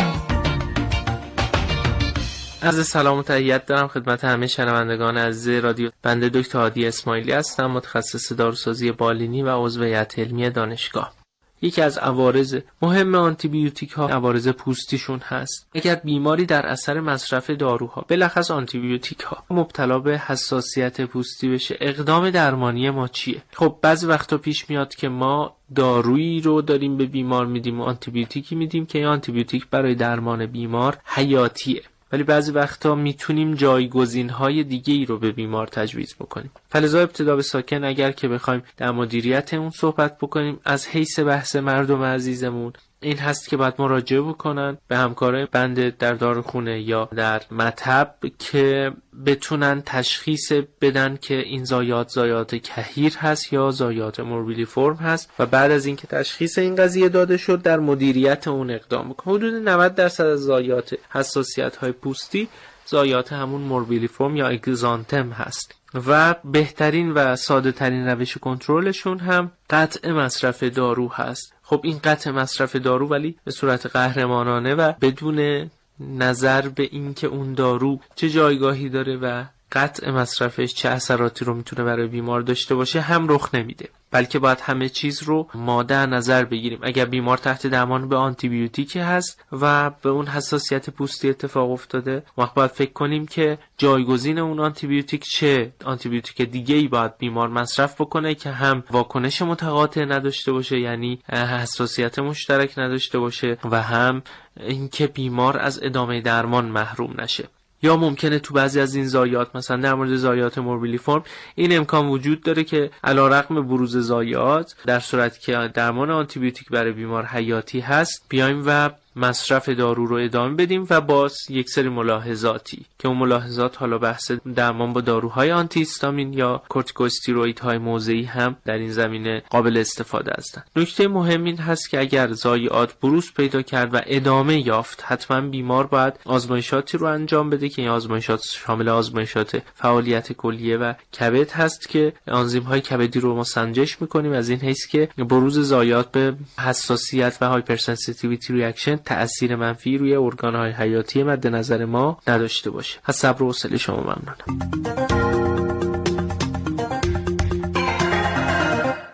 عرض سلام و تحیت دارم خدمت همه شنوندگان عزیز رادیو. بنده دکتر هادی اسماعیلی هستم، متخصص داروسازی بالینی و عضو هیئت علمی دانشگاه. یکی از عوارض مهم آنتی بیوتیک ها عوارض پوستیشون هست. اگر بیماری در اثر مصرف داروها بلخص آنتی بیوتیک ها مبتلا به حساسیت پوستی بشه، اقدام درمانی ما چیه؟ خب بعضی وقتا پیش میاد که ما دارویی رو داریم به بیمار میدیم و آنتی بیوتیکی میدیم که این آنتی بیوتیک برای درمان بیمار حیاتیه، ولی بعضی وقتا میتونیم جایگزین‌های دیگه‌ای رو به بیمار تجویز بکنیم. فلذا ابتدا به ساکن اگر که بخوایم در مدیریت اون صحبت بکنیم، از حیث بحث مردم عزیزمون این هست که باید مراجعه بکنن به همکارای بنده در داروخونه یا در مطب که بتونن تشخیص بدن که این زایات کهیر هست یا زایات موربیلیفرم هست و بعد از اینکه تشخیص این قضیه داده شد در مدیریت اون اقدام بکنن. حدود 90% از زایات حساسیت‌های پوستی زایات همون موربیلیفرم یا اگزانتم هست و بهترین و ساده ترین روش کنترلشون هم قطع مصرف دارو هست. خب این قطع مصرف دارو ولی به صورت قهرمانانه و بدون نظر به این که اون دارو چه جایگاهی داره و قطع مصرفش چه اثراتی رو میتونه برای بیمار داشته باشه هم رخ نمیده، بلکه باید همه چیز رو ما در نظر بگیریم. اگر بیمار تحت درمان به آنتی بیوتیک هست و به اون حساسیت پوستی اتفاق افتاده، وقت باید فکر کنیم که جایگزین اون آنتی بیوتیک چه آنتی بیوتیک دیگه‌ای باید بیمار مصرف بکنه که هم واکنش متقاطع نداشته باشه، یعنی حساسیت مشترک نداشته باشه و هم اینکه بیمار از ادامه درمان محروم نشه. یا ممکنه تو بعضی از این زایات، مثلا در مورد زایات موربیلیفرم، این امکان وجود داره که علیرغم بروز زایات در صورتی که درمان آنتی بیوتیک برای بیمار حیاتی هست بیایم و مصرف دارو رو ادامه بدیم و باز یک سری ملاحظاتی که اون ملاحظات حالا بحث درمان با داروهای آنتی هیستامین یا کورتیکوستیروئیدهای موضعی هم در این زمینه قابل استفاده هستند. نکته مهم این هست که اگر زایات بروز پیدا کرد و ادامه یافت، حتما بیمار باید آزمایشاتی رو انجام بده که این آزمایشات شامل آزمایشات فعالیت کلیه و کبد هست که آنزیم‌های کبدی رو ما سنجش می‌کنیم، از این حیث که بروز زایات به حساسیت و هایپرسنسیتیویتی ریاکشن تأثیر منفی روی ارگان‌های حیاتی مد نظر ما نداشته باشه. از صبر و حوصله شما ممنونم.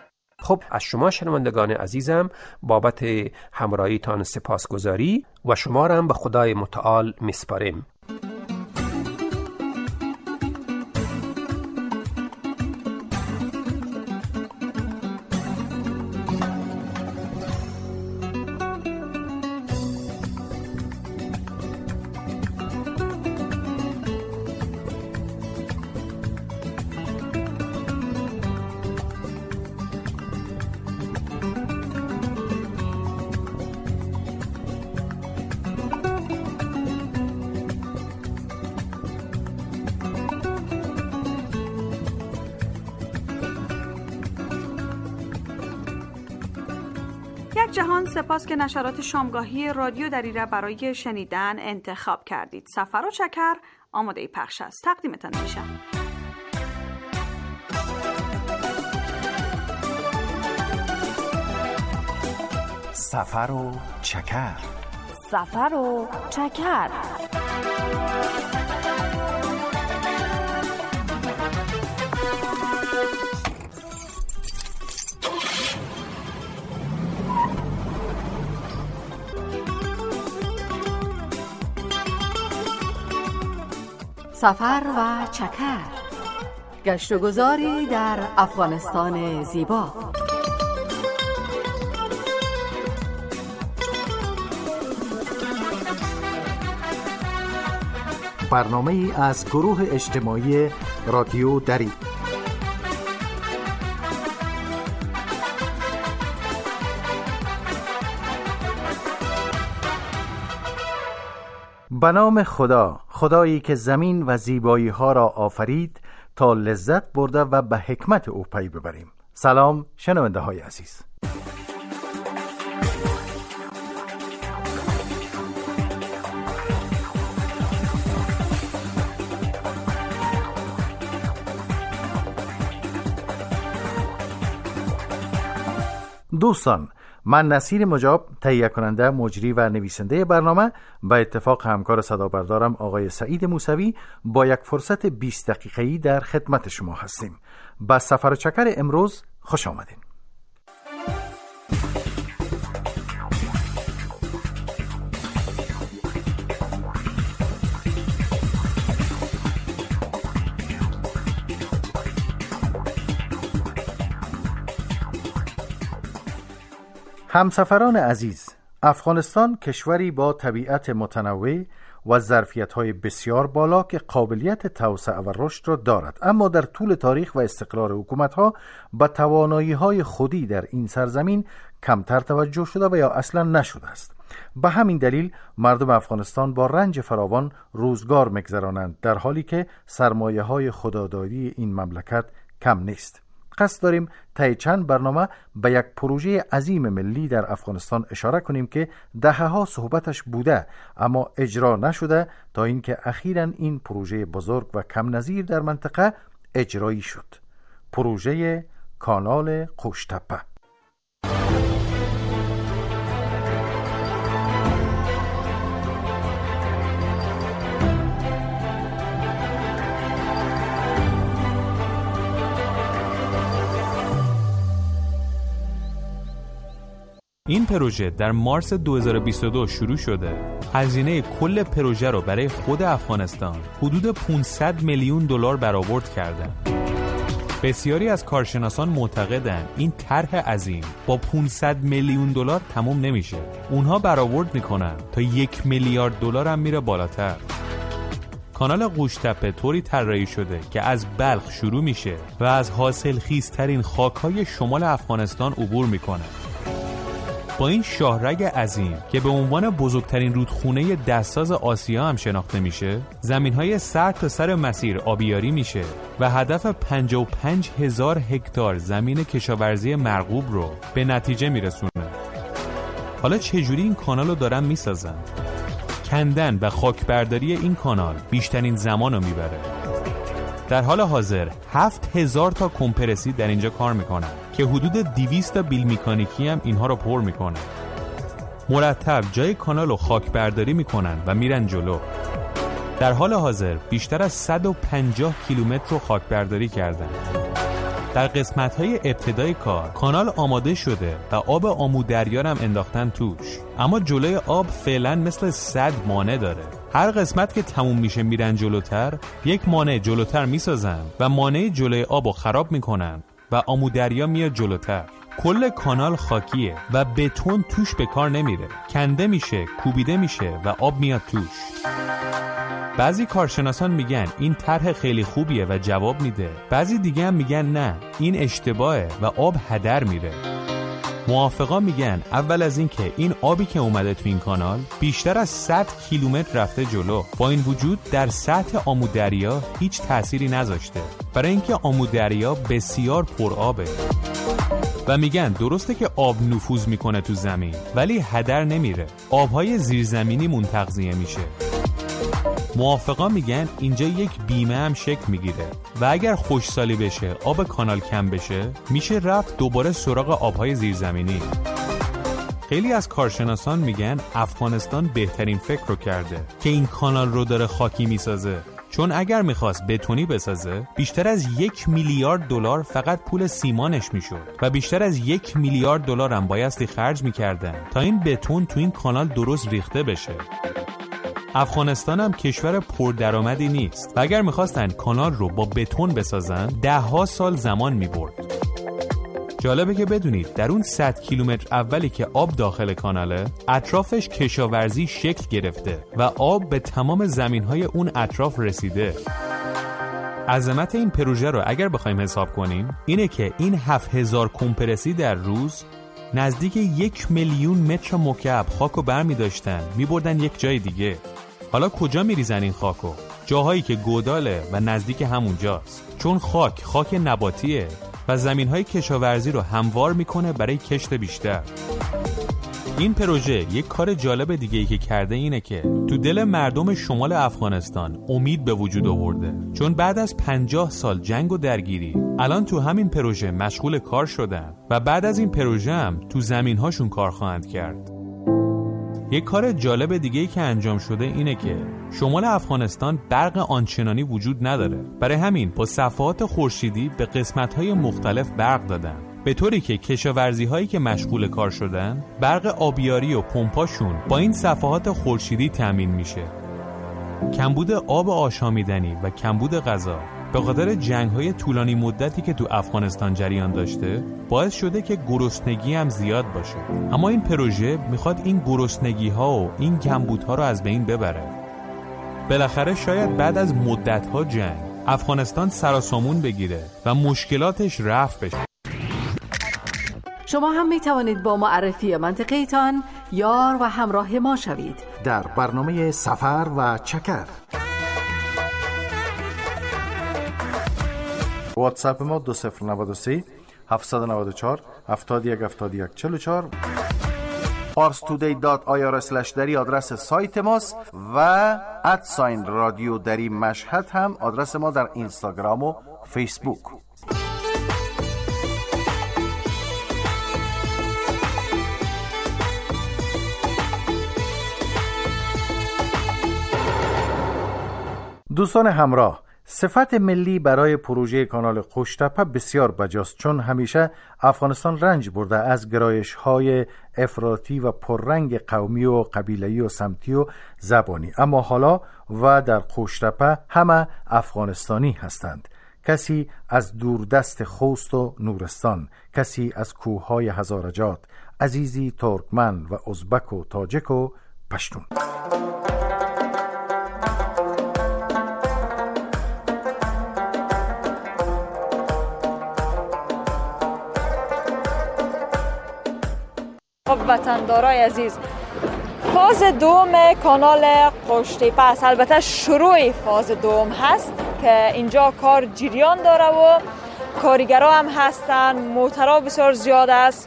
خب از شما شنوندگان عزیزم بابت همراهیتان سپاسگزاری و شما را هم به خدای متعال میسپاریم. جهان سپاس که نشرات شامگاهی رادیو دری را برای شنیدن انتخاب کردید. سفر و چکر آماده پخش است. تقدیمتان میشم. سفر و چکر. سفر و چکر. سفر و چکر، گشت و گذاری در افغانستان زیبا. برنامه ای از گروه اجتماعی رادیو دری. به نام خدا، خدایی که زمین و زیبایی ها را آفرید تا لذت برده و به حکمت او پی ببریم. سلام شنونده های عزیز. دوستان، من نصیر مجاب، تهیه کننده، مجری و نویسنده برنامه، به اتفاق همکار صدابردارم آقای سعید موسوی با یک فرصت 20 دقیقه‌ای در خدمت شما هستیم. با سفر و چکر امروز خوش آمدین. همسفران عزیز، افغانستان کشوری با طبیعت متنوع و ظرفیت‌های بسیار بالا که قابلیت توسعه و رشد را دارد، اما در طول تاریخ و استقرار حکومت‌ها به توانایی‌های خودی در این سرزمین کمتر توجه شده و یا اصلا نشده است. به همین دلیل مردم افغانستان با رنج فراوان روزگار می‌گذرانند، در حالی که سرمایه‌های خودآداری این مملکت کم نیست. قصد داریم طی چند برنامه به یک پروژه عظیم ملی در افغانستان اشاره کنیم که دهه‌ها صحبتش بوده اما اجرا نشده، تا اینکه اخیراً این پروژه بزرگ و کم نظیر در منطقه اجرایی شد. پروژه کانال قوشتپه. این پروژه در مارس 2022 شروع شده. هزینه کل پروژه رو برای خود افغانستان حدود 500 میلیون دلار برآورد کردن. بسیاری از کارشناسان معتقدند این طرح عظیم با 500 میلیون دلار تموم نمیشه. اونها برآورد میکنن تا 1 میلیارد دلار هم میره بالاتر. کانال قوشتپه طوری طراحی شده که از بلخ شروع میشه و از حاصلخیزترین خاک‌های شمال افغانستان عبور میکنه. با این شاهرگ عظیم که به عنوان بزرگترین رودخونه دستساز آسیا هم شناخته میشه، زمین‌های سر تا سر مسیر آبیاری میشه و هدف 55,000 هکتار زمین کشاورزی مرغوب رو به نتیجه میرسونه. حالا چجوری این کانال رو دارن میسازن؟ کندن و خاکبرداری این کانال بیشترین زمان رو میبره. در حال حاضر 7,000 تا کمپرسی در اینجا کار میکنن که حدود 200 تا بیل میکانیکی هم اینها رو پر میکنن. مرتب جای کانال رو خاک برداری میکنن و میرن جلو. در حال حاضر بیشتر از 150 کیلومتر رو خاک برداری کردن. در قسمت‌های ابتدای کار کانال آماده شده و آب آمودریا هم انداختن توش، اما جلوی آب فعلا مثل سد مانع داره. هر قسمت که تموم میشه میرن جلوتر، یک مانع جلوتر میسازن و مانع جلوی آبو خراب میکنن و آمودریا میاد جلوتر. کل کانال خاکیه و بتون توش به کار نمیره، کنده میشه، کوبیده میشه و آب میاد توش. بعضی کارشناسان میگن این طرح خیلی خوبیه و جواب میده، بعضی دیگه هم میگن نه این اشتباهه و آب هدر میره. موافقا میگن اول از این که این آبی که اومده تو این کانال بیشتر از 100 کیلومتر رفته جلو، با این وجود در سطح آمودریا هیچ تأثیری نذاشته، برای اینکه آمودریا بسیار پر آبه. و میگن درسته که آب نفوذ میکنه تو زمین ولی هدر نمیره، آبهای زیرزمینی تغذیه میشه. موافقا میگن اینجا یک بیمه هم شکل میگیره و اگر خشکسالی بشه، آب کانال کم بشه، میشه رفت دوباره سراغ آبهای زیرزمینی. خیلی از کارشناسان میگن افغانستان بهترین فکر رو کرده که این کانال رو داره خاکی میسازه، چون اگر میخواست بتونی بسازه بیشتر از 1 میلیارد دلار فقط پول سیمانش میشد و بیشتر از 1 میلیارد دلار هم بایستی خرج میکردن تا این بتون تو این کانال درست ریخته بشه. افغانستان هم کشور پردرآمدی نیست و اگر میخواستن کانال رو با بتون بسازن 10 سال زمان میبرد. جالبه که بدونید در اون 100 کیلومتر اولی که آب داخل کاناله، اطرافش کشاورزی شکل گرفته و آب به تمام زمینهای اون اطراف رسیده. عظمت این پروژه رو اگر بخوایم حساب کنیم اینه که این 7000 کمپرسی در روز نزدیک 1 میلیون متر مکعب خاکو برمی داشتن میبردن یک جای دیگه. حالا کجا میریزن این خاکو؟ جاهایی که گوداله و نزدیک همونجاست، چون خاک نباتیه و زمینهای کشاورزی رو هموار میکنه برای کشت بیشتر. این پروژه یک کار جالب دیگه‌ای که کرده اینه که تو دل مردم شمال افغانستان امید به وجود آورده، چون بعد از 50 سال جنگ و درگیری الان تو همین پروژه مشغول کار شدن و بعد از این پروژه هم تو زمینهاشون کار خواهند کرد. یک کار جالب دیگه‌ای که انجام شده اینه که شمال افغانستان برق آنچنانی وجود نداره، برای همین با صفحات خورشیدی به قسمت‌های مختلف برق دادن، به طوری که کشاورزی‌هایی که مشغول کار شدن برق آبیاری و پمپاشون با این صفحات خورشیدی تامین میشه. کمبود آب آشامیدنی و کمبود غذا به خاطر جنگ‌های طولانی مدتی که تو افغانستان جریان داشته باعث شده که گرسنگی هم زیاد باشه، اما این پروژه میخواد این گرسنگی‌ها و این کمبودها رو از بین ببره. بالاخره شاید بعد از مدت‌ها جنگ افغانستان سر و سامون بگیره و مشکلاتش رفع بشه. شما هم می توانید با معرفی منطقه‌تان یار و همراه ما شوید در برنامه سفر و چکر. واتساپ ما 2093 794 71 71 44 parstoday.ir/dari آدرس سایت ماست و @رادیو دری مشهد هم آدرس ما در اینستاگرام و فیسبوک. دوستان همراه، صفت ملی برای پروژه کانال قوشتپه بسیار بجاست، چون همیشه افغانستان رنج برده از گرایش‌های افراطی و پررنگ قومی و قبیله‌ای و سمتی و زبانی، اما حالا و در قوشتپه همه افغانستانی هستند. کسی از دوردست خوست و نورستان، کسی از کوههای هزارجات، عزیزی ترکمن و ازبک و تاجک و پشتون. وطندارای عزیز، فاز دوم کانال قوشتپه است. البته شروع فاز دوم هست که اینجا کار جریان داره و کارگرها هم هستن، موترها بسیار زیاد است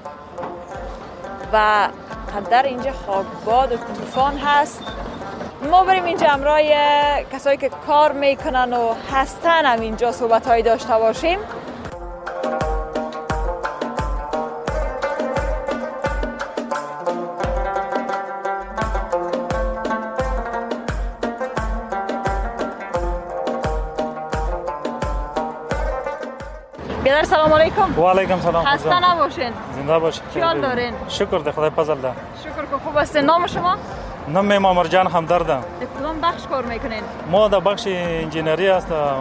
و در اینجا خاکباد و طوفان هست. ما بریم اینجا امرای کسایی که کار میکنن و هستن هم اینجا صحبت هایی داشته باشیم. بیادر سلام علیکم. و علیکم سلام. خسته نباشین. زنده باشین. خیال دارین؟ شکر ده خدای فضل ده. شکر که خوب هستین. نام شما؟ نام ما مرجان همدردم. در کدام بخش کار میکنین؟ ما در بخش انجینری هستم.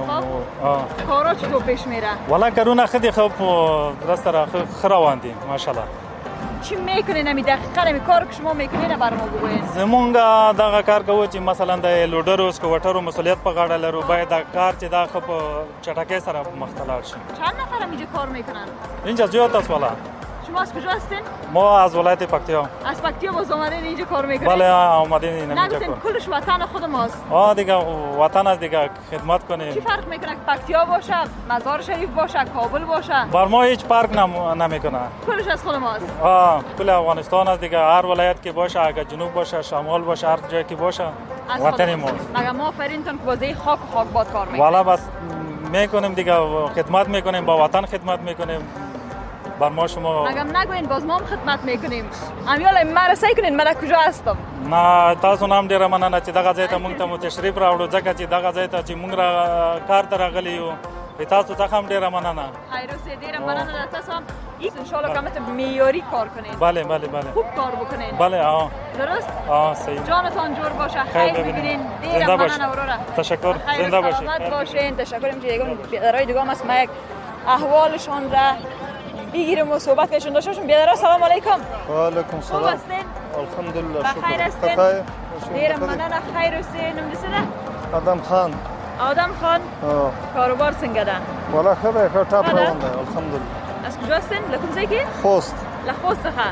کارا چطور پیش میره؟ والا کارونه خیلی خوب درست را خرواندیم ماشاءالله. چی میکنین امی دقیقاً امی کار که شما میکنین برام بگوین؟ زمونږ دغه کار کوو چې مثلا د لوډر اوس کوټرو مسؤلیت په غاړه لرو باید دا کار چې دا خپ چټکۍ سره مختلف شي. چند نفر اینجا کار میکنن؟ اینجا زیاد است والا. شما از کجا هستین؟ ما از ولایت پکتیا. از پکتیا باز اومدین اینجا کار میکنین؟ بله اومدین اینجا کار. نگفتین کلش وطن خود ماست؟ دیگه وطن است دیگه خدمت کنیم. چی فرق میکنه که پکتیا باشه، مزار شریف باشه، کابل باشه؟ بر ما هیچ فرق نمیکنه. کلش از خود ماست. کل افغانستان است دیگه، هر ولایت که باشه، اگه جنوب باشه، شمال باشه، هر جایی که باشه وطن ماست. مگه ما آفرینتون که بازی خاک و خاکباد کار میکنیم. والا بس میکنیم دیگه، خدمت میکنیم، با وطن خدمت میکنیم. بر ما شما مگم نگوین باز ما هم خدمت میکنیم. امیال مرسای کنین من کجا هستم؟ نه تاسو نام ډیره مننه چې دغه ځای ته مونږ ته تشریف راوړو، ځکه چې دغه ځای ته چې مونږ را کار ته راغلی یو. تاسو څخه هم ډیره مننه. خیر اوسې ډیره مننه تاسو هم. ان شاء الله کومه معیاری کار کنین. بله بله بله. خوب کار بکنین. بله درست؟ صحیح. جانتان جور باشه. خیر بگیرین. ډیره مننه وراره. تشکر. زنده باشید. سلامت باشین. تشکر می‌کنم دیگه بیادرای دیگه هم ما یک احوالشون را بگیریم و صحبت کنیم. داشتیم بیادرها سلام علیکم. و علیکم سلام. خوب هستین؟ الحمدلله. بخیر هستین؟ ډیره مننه. خیر اوسئ. نوم دې څه ده؟ آدم خان. آدم خان. کاروبار څنګه ده؟ والا ښه ده، ښه ټاپ روان ده الحمدلله. از کجا هستین؟ له کوم ځای کې؟ خوست. له خوست څخه.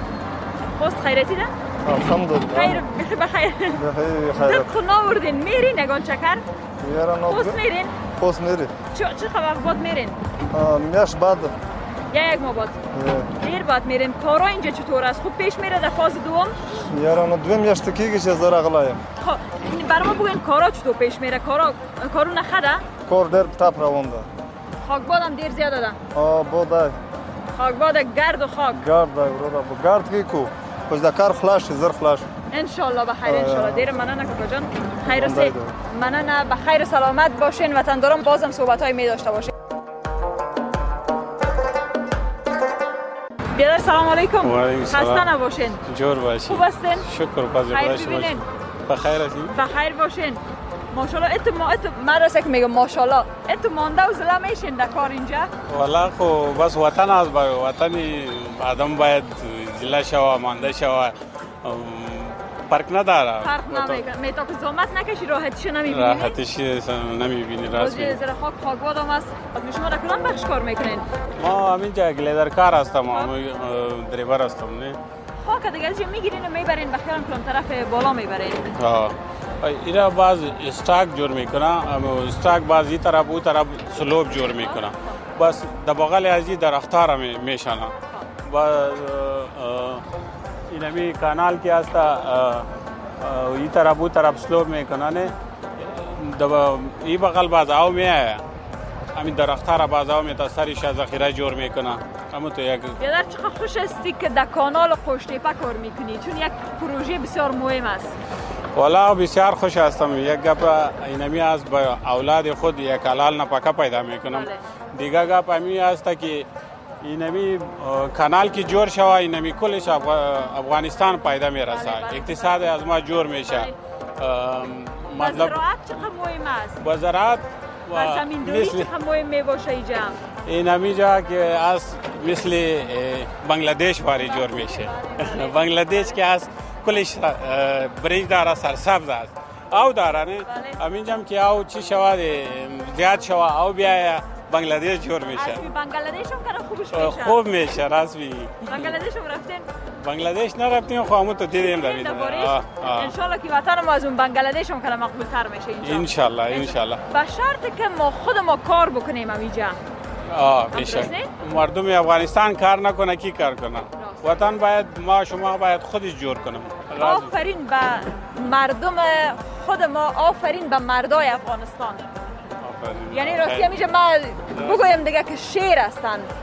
خوست خیرتی ده؟ الحمدلله. خیر بخیر. خیر. خو ناوردین میرین نگان چکر؟ خوست میرین؟ خوست میرین. چه خبر بعد میرین؟ میاش بعد. یک ماه بعد. دیر بعد میرین. کارا اینجا چطور است؟ خوب پیش میره در فاز دوم؟ یارانو دوم میاشته کیږي چې زه راغلایم. خب برای ما بگوین کارا چطور پیش میره؟ کارو نخده؟ کار ډیر ټاپ روان ده. خاکباد هم دیر زیاده ده. بوده. خاکباد گرد و خاک. گرد وراره گرد کی کو. پس دا کار خلاص زر خلاص. ان شاء الله بخیر. ان شاء الله. دیر مننه کاکا جان. خیر اوسئ. مننه. بخیر و سلامت باشین. وطنداران بازم صحبت‌های می داشته باشین. بیادر سلام علیکم. و علیکم سلام. خسته نباشین. جور باشین. خوب هستین؟ شکر پذیر باشین. بخیر هستین؟ بخیر باشین. ماشاءالله مدرسه که میگم ماشاءالله انتو مانده و زله میشین در کار اینجا؟ والا خو بس وطن است، وطن آدم باید زله شوه مانده شوه، فرق نداره. فرق نمیکنه. میتا که زحمت نکشی راحتش نمیبینی؟ راحتش نمیبینی. راست میگی. زیر خاکباد هم است. شما در کدام بخش کار میکنین؟ ما همینجا گلیدر کار هستم، دریور هستم. نه خاک دیگه چی میگیرین و میبرین بخیرم کدام طرف بالا میبرین؟ اینا باز استاک جور میکنه، استاک باز این طرف او طرف سلوب جور میکنه. بس در بغل ازی درختار میشنه. باز اینمی کانال کی هست این طرف او طرف سلوب میکنه. نه این بغل باز آو میآید. همین درختار باز آو میتا سرش ذخیره جور میکنه. اما تو یک بیادر چقدر خوش هستی که در کانال قوشتیپه کار میکنی، چون یک پروژه بسیار مهم است. والا بسیار خوش هستم. یک گپ اینمی از با اولاد خود یک حلال نفقه پیدا میکنم. دیگه گپ امی است که اینمی کانال کی جور شوه، اینمی کلش افغانستان پیدا میرسه، اقتصاد از ما جور میشه. مطلب زراعت چقدر مهم است؟ با زراعت و زمینداری چقدر مهم میباشه اینجا؟ اینمی جا که از مثل بنگلادش واری جور میشه. بنگلادش که از کلش بریج داره، سرسبز است. او داره نه؟ همینجام که او چی شود زیاد شود او بیایه بنگلادش جور میشه. اصلی بنگلادش هم کنه خوبش میشه؟ خوب میشه رسمی. بنگلادش هم رفتین؟ بنگلادش نرفتیم، خو همون تو دیدیم دوید. انشالله که وطن ما از اون بنگلادش هم کنه مقبول تر میشه اینجا. انشالله انشالله. به شرط که ما خود ما کار بکنیم اینجا. بیشک. مردم افغانستان کار نکنه کی کار کنه؟ وطن باید ما شما باید خودش جور کنیم. آفرین به مردم خود ما، آفرین به مردای افغانستان. یعنی راستی همیشه ما بگویم دیگه که شیر هستن.